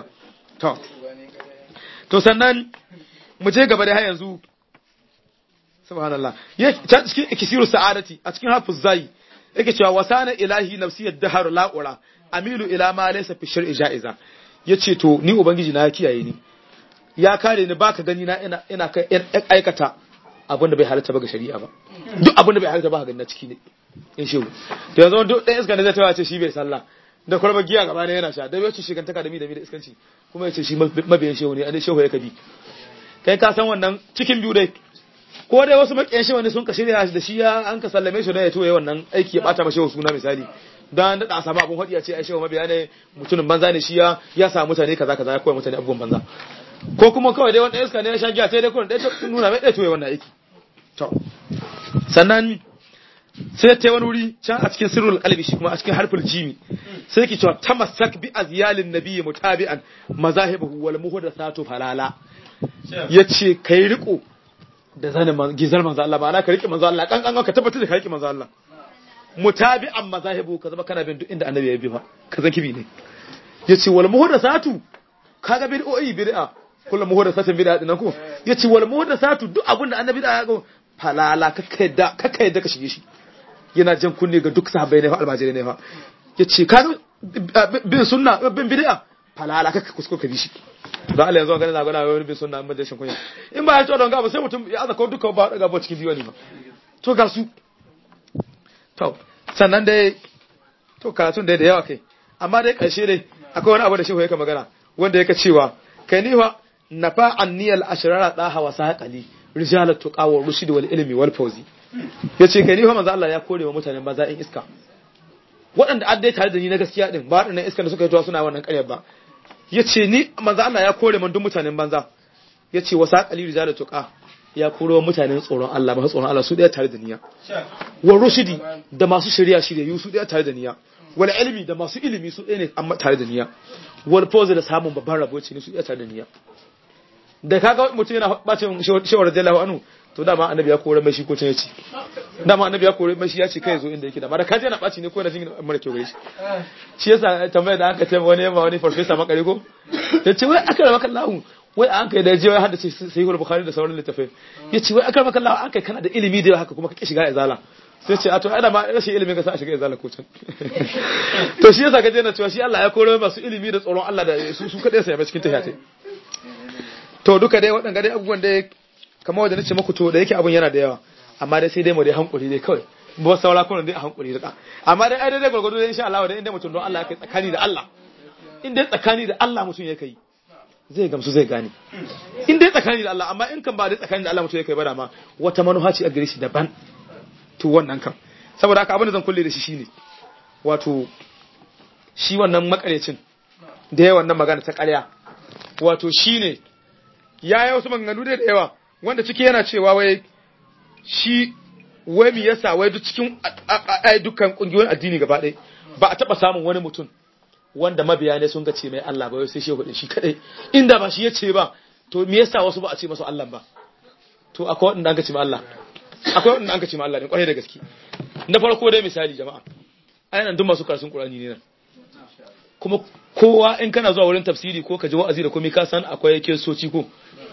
A: to sannan mu je gaba da har yanzu subhanallah ta cikin ikisiru sa'adati a cikin hafuz zai yake cewa wasana ilahi nafsi ad-dahr la'ura amilu ila ma laysa fi shar'i ja'iza yace to ni ubangiji na kiyaye ni ya kare ni baka gani na ina kai aikata abin da bai halatta ba ga shari'a ba duk abin da bai halatta ba ga gani na ciki ne in shehu to yanzu duk ɗan iska ne zai tawa ce shi bai sallah da kurba giya gaba ne yana sha da bai ci shigantaka da mi da iskanci kuma yace shi mabiyan shehu ne an shehu ya kabi kai ka san wannan cikin biyu dai ko dai wasu makiyan shehu ne sun ka shirya da shi ya an ka sallame shi da ya toye wannan aiki ya bata ma shehu suna misali dan da samu abun hadiya ce ai shehu mabiya ne mutumin banza ne shi ya samu mutane kaza ya koya mutane abubuwan banza ko kuma kawai dai wanda iska ne ya sha giya sai dai kullun dai ta nuna mai dai toye wannan aiki to sannan sai ta wani wuri can a cikin sirrul qalbi shi kuma a cikin harful jimi sai yake cewa tamassak bi azyalin nabiyyi mutabi'an mazahibuhu wal muhdathatu falala yace kai riko da zanin gizar manzo Allah ba ana ka rike manzo Allah kankan ka tabbatar da ka rike manzo Allah mutabi'an mazahibu ka zama kana bin duk inda annabi ya bi fa ka zan kibi ne yace wal muhdathatu kaga bid'o'i bid'a kullu muhdathatin bid'a dinan ko yace wal muhdathatu duk abin da annabi da ya ga falala kaka yadda ka shige shi yana jan kunne ga duk sahabbai ne fa almajiri ne fa yace kaga bin sunna bin bid'a falala kaka kusko ka bi shi da Allah yanzu ganin na gana wani bin sunna amma da shin kunya in ba ya to don ga ba sai mutum ya azaka duka ba daga ba cikin diwani ba to ga su to sannan dai to karatun dai da yawa kai amma dai karshe dai akwai wani abu da shehu yake magana wanda yake cewa kai ni fa nafa anniyal ashrara daha wa saqali rijalat tuqa wa rushd wal ilmi wal fawzi yace kai ni fa manzo Allah ya kore wa mutanen banza in iska waɗanda addai tare da ni na gaskiya din ba waɗannan iskan da suka yi tuwa suna wannan ƙaryar ba yace ni manzo Allah ya kore man duk mutanen banza yace wa saqali rijalat tuqa ya kore wa mutanen tsoron Allah ba tsoron Allah su daya tare da niyya wa rushdi da masu shari'a shirye su daya tare da niyya wal ilmi da masu ilimi su daya ne amma tare da niyya wal fawzi da samun babban rabo ce ne su daya tare da niyya da kaga mutum yana bacin shawar radiyallahu anhu to dama annabi ya kore mai shi ko can yace dama annabi ya kore mai shi yace kai zo inda yake da mara kaje yana baci ne ko yana jin mara kyau gare shi yasa tambaya da aka ce wani yamma wani professor makare ko yace wai aka raba kallahu wai an kai da je wai haddace sahihul bukhari da sauran littafai yace wai akar maka Allah an kai kana da ilimi da haka kuma kake shiga izala sai ce a to ana ma rashin ilimin ka sa a shiga izala ko can to shi yasa kaje na cewa shi Allah ya koro masu ilimi da tsoron Allah da su kadai sai ba cikin tahiyya to duka dai waɗanda dai abubuwan dai kamar wanda nace muku to da yake abun yana da yawa amma dai sai dai mu dai hankuri dai kawai ba saura kun dai a hankuri da amma dai ai dai gurgudu dai insha Allah dai inda mutum don Allah ya kai tsakani da Allah in dai tsakani da Allah mutum ya kai zai gamsu zai gane in dai tsakani da Allah amma in kan ba dai tsakani da Allah mutum ya kai ba da ma wata manufa ce a gare shi daban to wannan kan saboda haka abin da zan kulle da shi shine wato shi wannan makarecin da yawan nan magana ta ƙarya wato shine yayi wasu maganganu da yawa wanda ciki yana cewa wai shi wai me yasa wai duk cikin dukkan kungiyoyin addini gaba ɗaya ba a taba samun wani mutum wanda mabiya ne sun ga ce mai Allah ba wai sai shehu din shi kadai inda ba shi yace ba to me yasa wasu ba a ce masa Allah ba to akwai wanda an ga ce mai Allah akwai wanda an ka ce ma Allah ne kwarai da gaske na farko dai misali jama'a ayan duk masu karatun Qur'ani ne nan kuma kowa in kana zuwa wurin tafsiri ko ka ji wa'azi da komai ka san akwai soci ko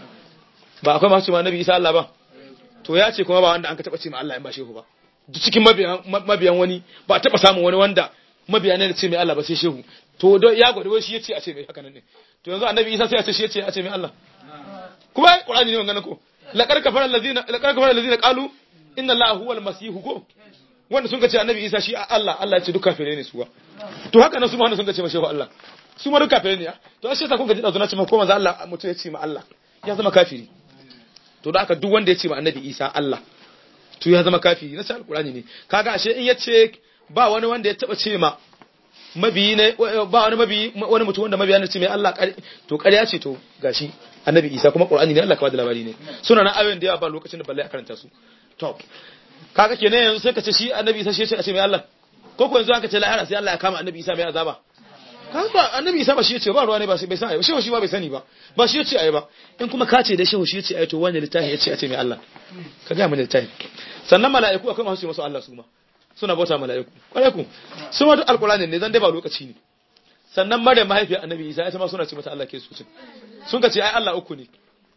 A: ba akwai masu ma Nabi Isa Allah ba to ya ce kuma ba wanda an ka taba ce ma Allah in ba shehu ba duk cikin mabiyan wani ba taba samun wani wanda mabiya ne da ce mai Allah ba sai shehu to ya gwada wai shi yace a ce mai haka nan ne to yanzu Annabi Isa sai a ce shi yace a ce mai Allah kuma Qur'ani ne wannan ko laqad kafara allazina qalu inna allaha huwal masih ko wanda sun ce annabi Isa shi Allah Allah ya ce duk kafire ne suwa to haka nan su ma sun ce mashi Allah su ma duk kafire ne to ashe ta kun ga da ce ma ko manzo Allah mutum ya ce ma Allah ya zama kafiri to da haka duk wanda ya ce ma annabi Isa Allah to ya zama kafiri na sai alqur'ani ne kaga ashe in yace ba wani wanda ya taba ce ma mabiyi ne ba wani mabiyi wani mutum wanda mabiya ne ce mai Allah to ƙarya ce to gashi annabi Isa kuma Qur'ani ne Allah ka bada labari ne suna nan ayoyin da yawa ba lokacin da balle a karanta su to kaga kenan yanzu sai ka ce shi annabi Isa shi ya ce a ce mai Allah ko ko yanzu aka ce la'ara sai Allah ya kama annabi Isa mai azaba kaga annabi Isa ba shi ya ce ba ruwa ne ba sai bai san ayi shehu shi ba bai sani ba ba shi ya ce ayi ba in kuma ka ce da shehu shi ya ce ayi to wani littafi ya ce a ce mai Allah ka ga mu littafi sannan mala'iku akwai masu masu Allah su ma suna bauta mala'iku kwarai ku su ma duk alqur'ani ne zan dai ba lokaci ne sannan Maryam mahaifiyar annabi Isa ita ma suna ce mata Allah ke su sun ka ce ai Allah uku ne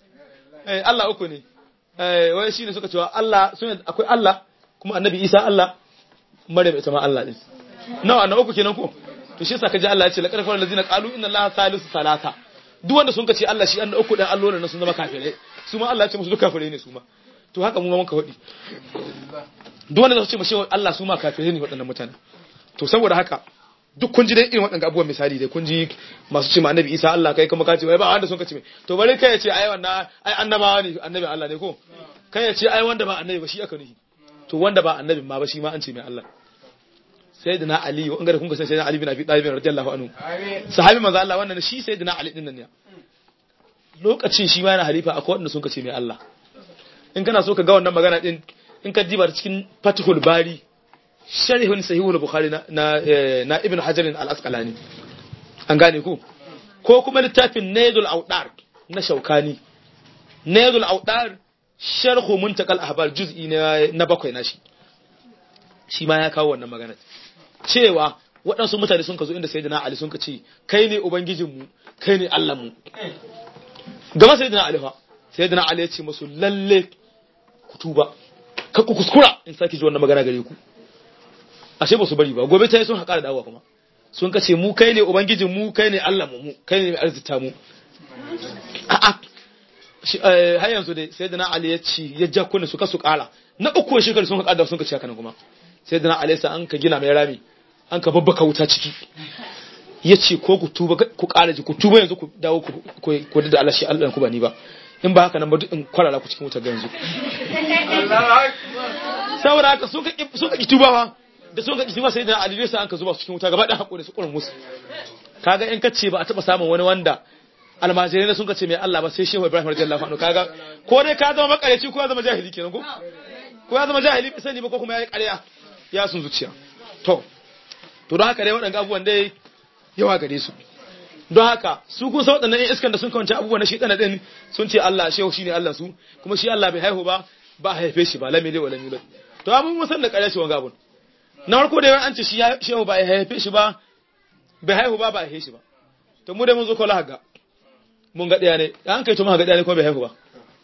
A: Allah uku ne wai shine suka cewa Allah sun akwai Allah kuma annabi Isa Allah Maryam ita ma Allah din nawa na uku kenan ko to shi yasa kaji Allah ya ce laqad fara allazina qalu inna Allaha salisu salata duk wanda sun ka ce Allah shi an uku dan allolin nan sun zama kafirai su ma Allah ya ce musu duk kafirai ne su ma to haka mu ma mun ka hodi duk wanda zai ce mashi Allah su ma kafirai ne waɗannan mutane to saboda haka duk kun ji dai irin waɗannan abubuwan misali dai kun ji masu ce ma annabi Isa Allah kai kuma ka ce wai ba wanda sun ka ce to bari kai ya ce ai wannan ai annabawa ne annabi Allah ne ko kai ya ce ai wanda ba annabi ba shi aka nuhi to wanda ba annabi ma ba shi ma an ce mai Allah sayyidina Ali wanda kun ga sayyidina Ali bin Abi Talib radiyallahu anhu sahabi manzo Allah wannan shi sayyidina Ali din nan ne lokacin shi ma yana halifa akwai wanda sun ka ce mai Allah in kana so ka ga wannan magana din in ka diba cikin Fathul Bari sharhin sahihul bukhari na ibn hajar al-asqalani an gane ku ko kuma littafin naydul awdar na shaukani naydul awdar sharh muntakal ahbar juz'i na 7 na shi ma ya kawo wannan magana cewa waɗansu mutane sun ka zo inda sayyidina ali sun ka ce kai ne ubangijinmu kai ne Allah mu gaba sayyidina ali fa sayyidina ali ya ce musu lalle ku tuba ka ku kuskura in saki ji wannan magana gare ku ashe ba su bari ba gobe ta yi sun haƙa da dawa kuma sun kace mu kai ne ubangijin mu kai ne Allah mu kai ne mai arzita mu a'a har yanzu dai sayyidina ali ya ci ya ja kunni su kasu ƙara na uku shekaru sun haƙa da sun kace haka nan kuma sayyidina ali sa an ka gina mai rami an ka babbaka wuta ciki yace ko ku tuba ku ƙara ji ku tuba yanzu ku dawo ku da Allah shi Allah ku ba ni ba in ba haka nan ba duk in kwarara ku cikin wuta ga yanzu saboda haka sun ka ki tubawa da sun ga kisi sai da alilai sai an ka zuba su cikin wuta gaba da hakuri su kurin musu kaga in kace ba a taba samun wani wanda almajirai ne sun kace mai Allah ba sai Shehu Ibrahim radiyallahu anhu kaga ko dai ka zama makareci ko ya zama jahili kenan ko ya zama jahili bai sani ba ko kuma ya yi ƙarya ya sun zuciya to don haka dai waɗannan abubuwan dai yawa gare su don haka su kun san waɗannan iskan da sun kawance abubuwan na shaytan din sun ce Allah Shehu shine Allah su kuma shi Allah bai haihu ba haife shi ba lamile wala milad to amma mun san da ƙarya shi wanga abun na farko da an ce shi Shehu ba ya haife shi ba bai haihu ba haife shi ba to mu dai mun zo kula ga mun ga ɗaya ne an kai to mun ga ɗaya ne kuma bai haihu ba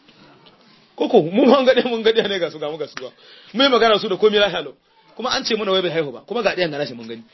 A: koko mun ga ɗaya ne ga su ba mu yi magana su da komai lafiya lau kuma an ce muna wai bai haihu ba kuma ga ɗayan ga nashi mun gani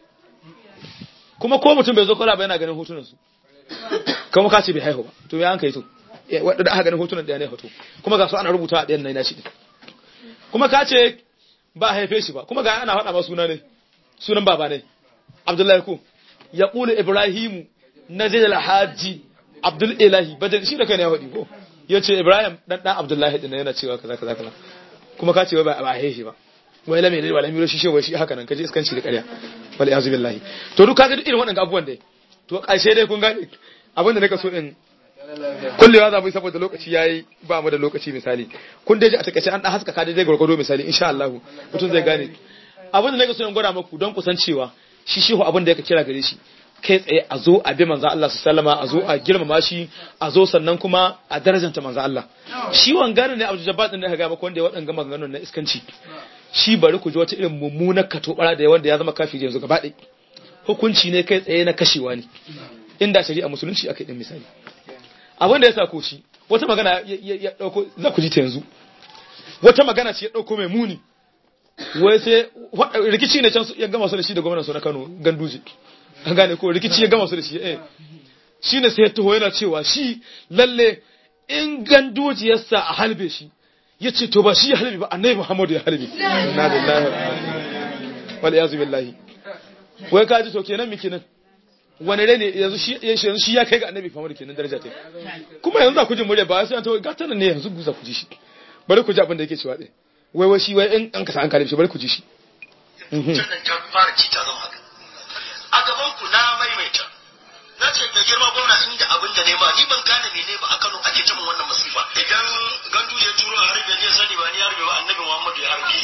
A: kuma ko mutum bai zo kola ba yana ganin hotunan su kuma ka ce bai haihu ba to ya an kai to wadda aka ganin hotunan ɗaya ne hoto kuma ga su ana rubuta a ɗayan nan nashi kuma ka ce ba haife shi ba kuma ga ana faɗa ba sunan baba ne Abdullahi ko ya qulu Ibrahimu nazil al-haji Abdul Ilahi badal shi da kai ne ya faɗi ko yace Ibrahim dan Abdullahi din yana cewa kaza kuma ka ce ba haife shi ba wai la menene wala miro shi shewa shi haka nan kaje iskanci da ƙarya wal a'zu billahi to duk kaga irin waɗannan abubuwan dai to ƙarshe dai kun gane abinda nake so in kullewa za mu yi saboda lokaci yayi ba mu da lokaci misali kun dai ji a takaice an dan haskaka dai gurgudo misali insha Allah mutum zai gane abinda nake so in gwada muku don kusancewa shi shehu abinda yake kira gare shi kai tsaye a zo a bi manzo Allah sallama a zo a girmama shi a zo sannan kuma a darajanta manzo Allah shi wangana ne Abdul Jabbar din da ga maka wanda ya wadanga maganganun na iskanci shi bari ku ji wata irin mummunar katobara da wanda ya zama kafiri yanzu gaba ɗaya hukunci ne kai tsaye na kashewa ne inda shari'a musulunci aka yi din misali abin da ya sa ko shi wata magana ya dauko za ku ji ta yanzu wata magana ce ya dauko mai muni wai sai rikici ne can ya gama su da shi da gwamnatin su na Kano Ganduje an gane ko rikici ya gama su da shi shine sai ya taho yana cewa shi lalle in Ganduje ya sa a halbe shi yace to ba shi ya halbe ba annabi Muhammadu ya halbe inna lillahi wal iyaz billahi wai kaji to kenan miki nan wani ne yanzu shi ya kai ga annabi Muhammadu kenan daraja ta kuma yanzu za ku ji murya ba sai an to gata nan ne yanzu guza ku ji shi bari ku ji abin da yake cewa dai wai shi wai in an kasa an kare shi bari ku ji shi
B: jannan ta fara ci ta zama haka a gaban ku na maimaita na ce mai girma gwamna inda abin da ne ba ni ban gane mene ba a Kano ake ta mun wannan masifa idan gandu ya turo a harbe ne sani ba ni harbe ba annabi Muhammadu ya harbe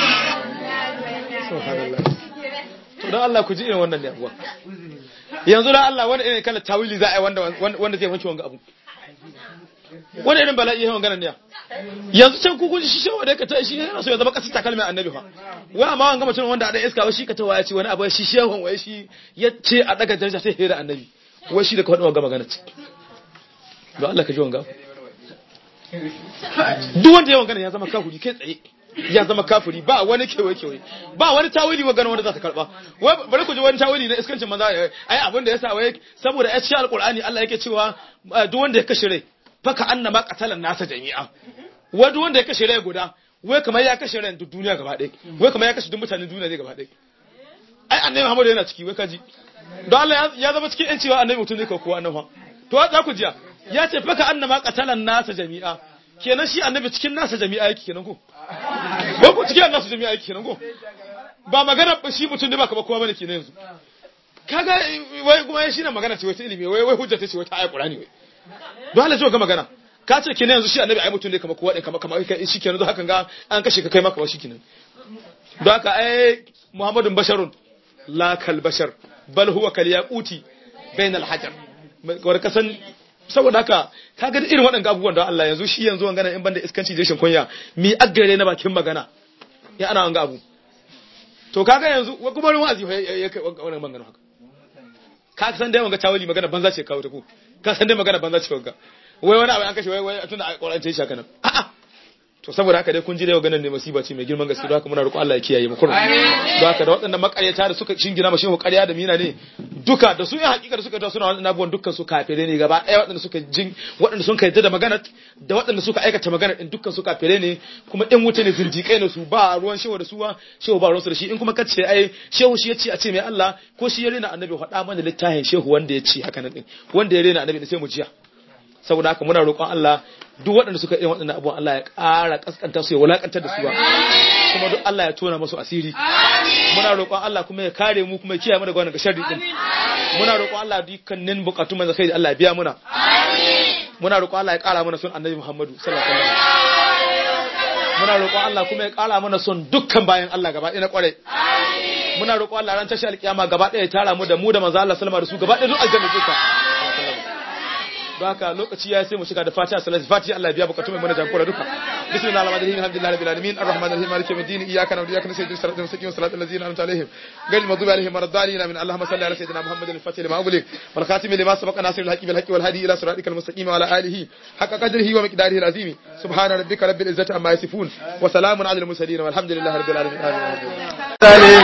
A: subhanallah to dan Allah ku ji irin wannan ne abuwa yanzu dan Allah wani irin kala tawili za a yi wanda zai wanke wanga abu wani irin bala'i yawan ganin ne yanzu can ku shi shewa da ka ta shi yana so ya zama kasar takalmin annabi fa wai amma wanga mutum wanda a dan iska wai shi ka tawa ya ce wani abu shi shehun wai shi ya ce a daga daraja sai hira annabi wai shi da ka faɗi wanga magana ce don Allah ka ji wanga duk wanda yawan ganin ya zama kafiri kai tsaye ya zama kafiri ba wani kewaye ba wani tawili wa ganin wanda za ta karba wai bari ku ji wani tawili na iskancin manzo ai abin da yasa wai saboda ya ci alqur'ani Allah yake cewa duk wanda ya kashe rai faka annama qatalan nasa jami'a wai duk wanda ya kashe rai guda wai kamar ya kashe rai duk duniya gaba ɗaya wai kamar ya kashe duk mutanen duniya ne gaba ɗaya ai annabi Muhammad yana ciki wai kaji don Allah ya zama cikin yan cewa annabi mutum ne ko annabi to za ku jiya ya ce faka annama qatalan nasa jami'a kenan shi annabi cikin nasa jami'a yake kenan ko ba ku cikin nasa jami'a yake kenan ko ba magana shi mutum ne ba kamar kowa bane kenan yanzu kaga wai kuma shi ne magana ce wata ilimi wai hujja ce wata ayat Qur'ani wai don Allah ce ga magana ka ce kenan yanzu shi annabi ai mutum ne kamar kowa din kamar kai shi kenan don hakan ga an kashe ka kai maka shi kenan don haka ai Muhammadun basharun la kal bashar bal huwa kal yaquti bainal hajar war kasan saboda haka kaga irin waɗannan abubuwan da Allah yanzu shi yanzu wangana in banda iskanci jeshin kunya mi aggare na bakin magana ya ana wanga abu to kaga yanzu kuma wani wa'azi ya kai wannan magana haka ka san dai wanga tawali magana banza ce kawo ta ku ka san dai magana banza ce wanga wai wani abu an kashe wai tunda Qur'ani ta yi shaka nan a'a to saboda haka dai kun ji dai ganin ne masiba ce mai girman gaske don haka muna roƙo Allah ya kiyaye mu kurmi don haka da waɗannan makaryata da suka shingina mashi ƙarya da mina ne duka da su yin hakika da suka ta suna waɗannan abubuwan dukkan su kafire ne gaba ɗaya waɗanda sun kai da magana da waɗanda suka aikata magana din dukkan su kafire ne kuma ɗin wuta ne zindiƙai ne su ba ruwan shehu da suwa shehu ba ruwan su da shi in kuma kace ai shehu shi yace a ce mai Allah ko shi ya rena annabi faɗa mana littafin shehu wanda ya ce haka nan din wanda ya rena annabi sai mu jiya saboda haka muna roƙon Allah duk waɗanda suka yi waɗannan abubuwan Allah ya ƙara kaskanta su ya wulakantar da su ba kuma duk Allah ya tona musu asiri muna roƙon Allah kuma ya kare mu kuma ya kiyaye mu daga wannan sharri din muna roƙon Allah dukkanin bukatun manzo kai Allah ya biya muna muna roƙon Allah ya ƙara mana son Annabi Muhammadu sallallahu alaihi wasallam muna roƙon Allah kuma ya ƙara mana son dukkan bayan Allah gaba ɗaya na ƙware muna roƙon Allah ran tashi alƙiyama gaba ɗaya ya tara mu da manzo Allah sallama da su gaba ɗaya duk aljanna duka don haka lokaci ya sai mu shiga da fatiha salati fatiha Allah ya biya bukatun mai mana jagora duka bismillahir rahmanir rahim alhamdulillahi rabbil alamin arrahmanir rahim maliki yawmiddin iyyaka na'budu wa iyyaka nasta'in ihdinas siratal mustaqim siratal ladzina an'amta alaihim ghayril maghdubi alaihim waladdallin amin allahumma salli ala sayyidina muhammadin al-fatih lima ughliq wal khatim lima sabaqa nasiril haqqi bil haqqi wal hadi ila siratikal mustaqim wa ala alihi haqqa qadrihi wa miqdarihi al-azim subhana rabbika rabbil izzati amma yasifun wa salamun alal mursalin walhamdulillahi rabbil alamin amin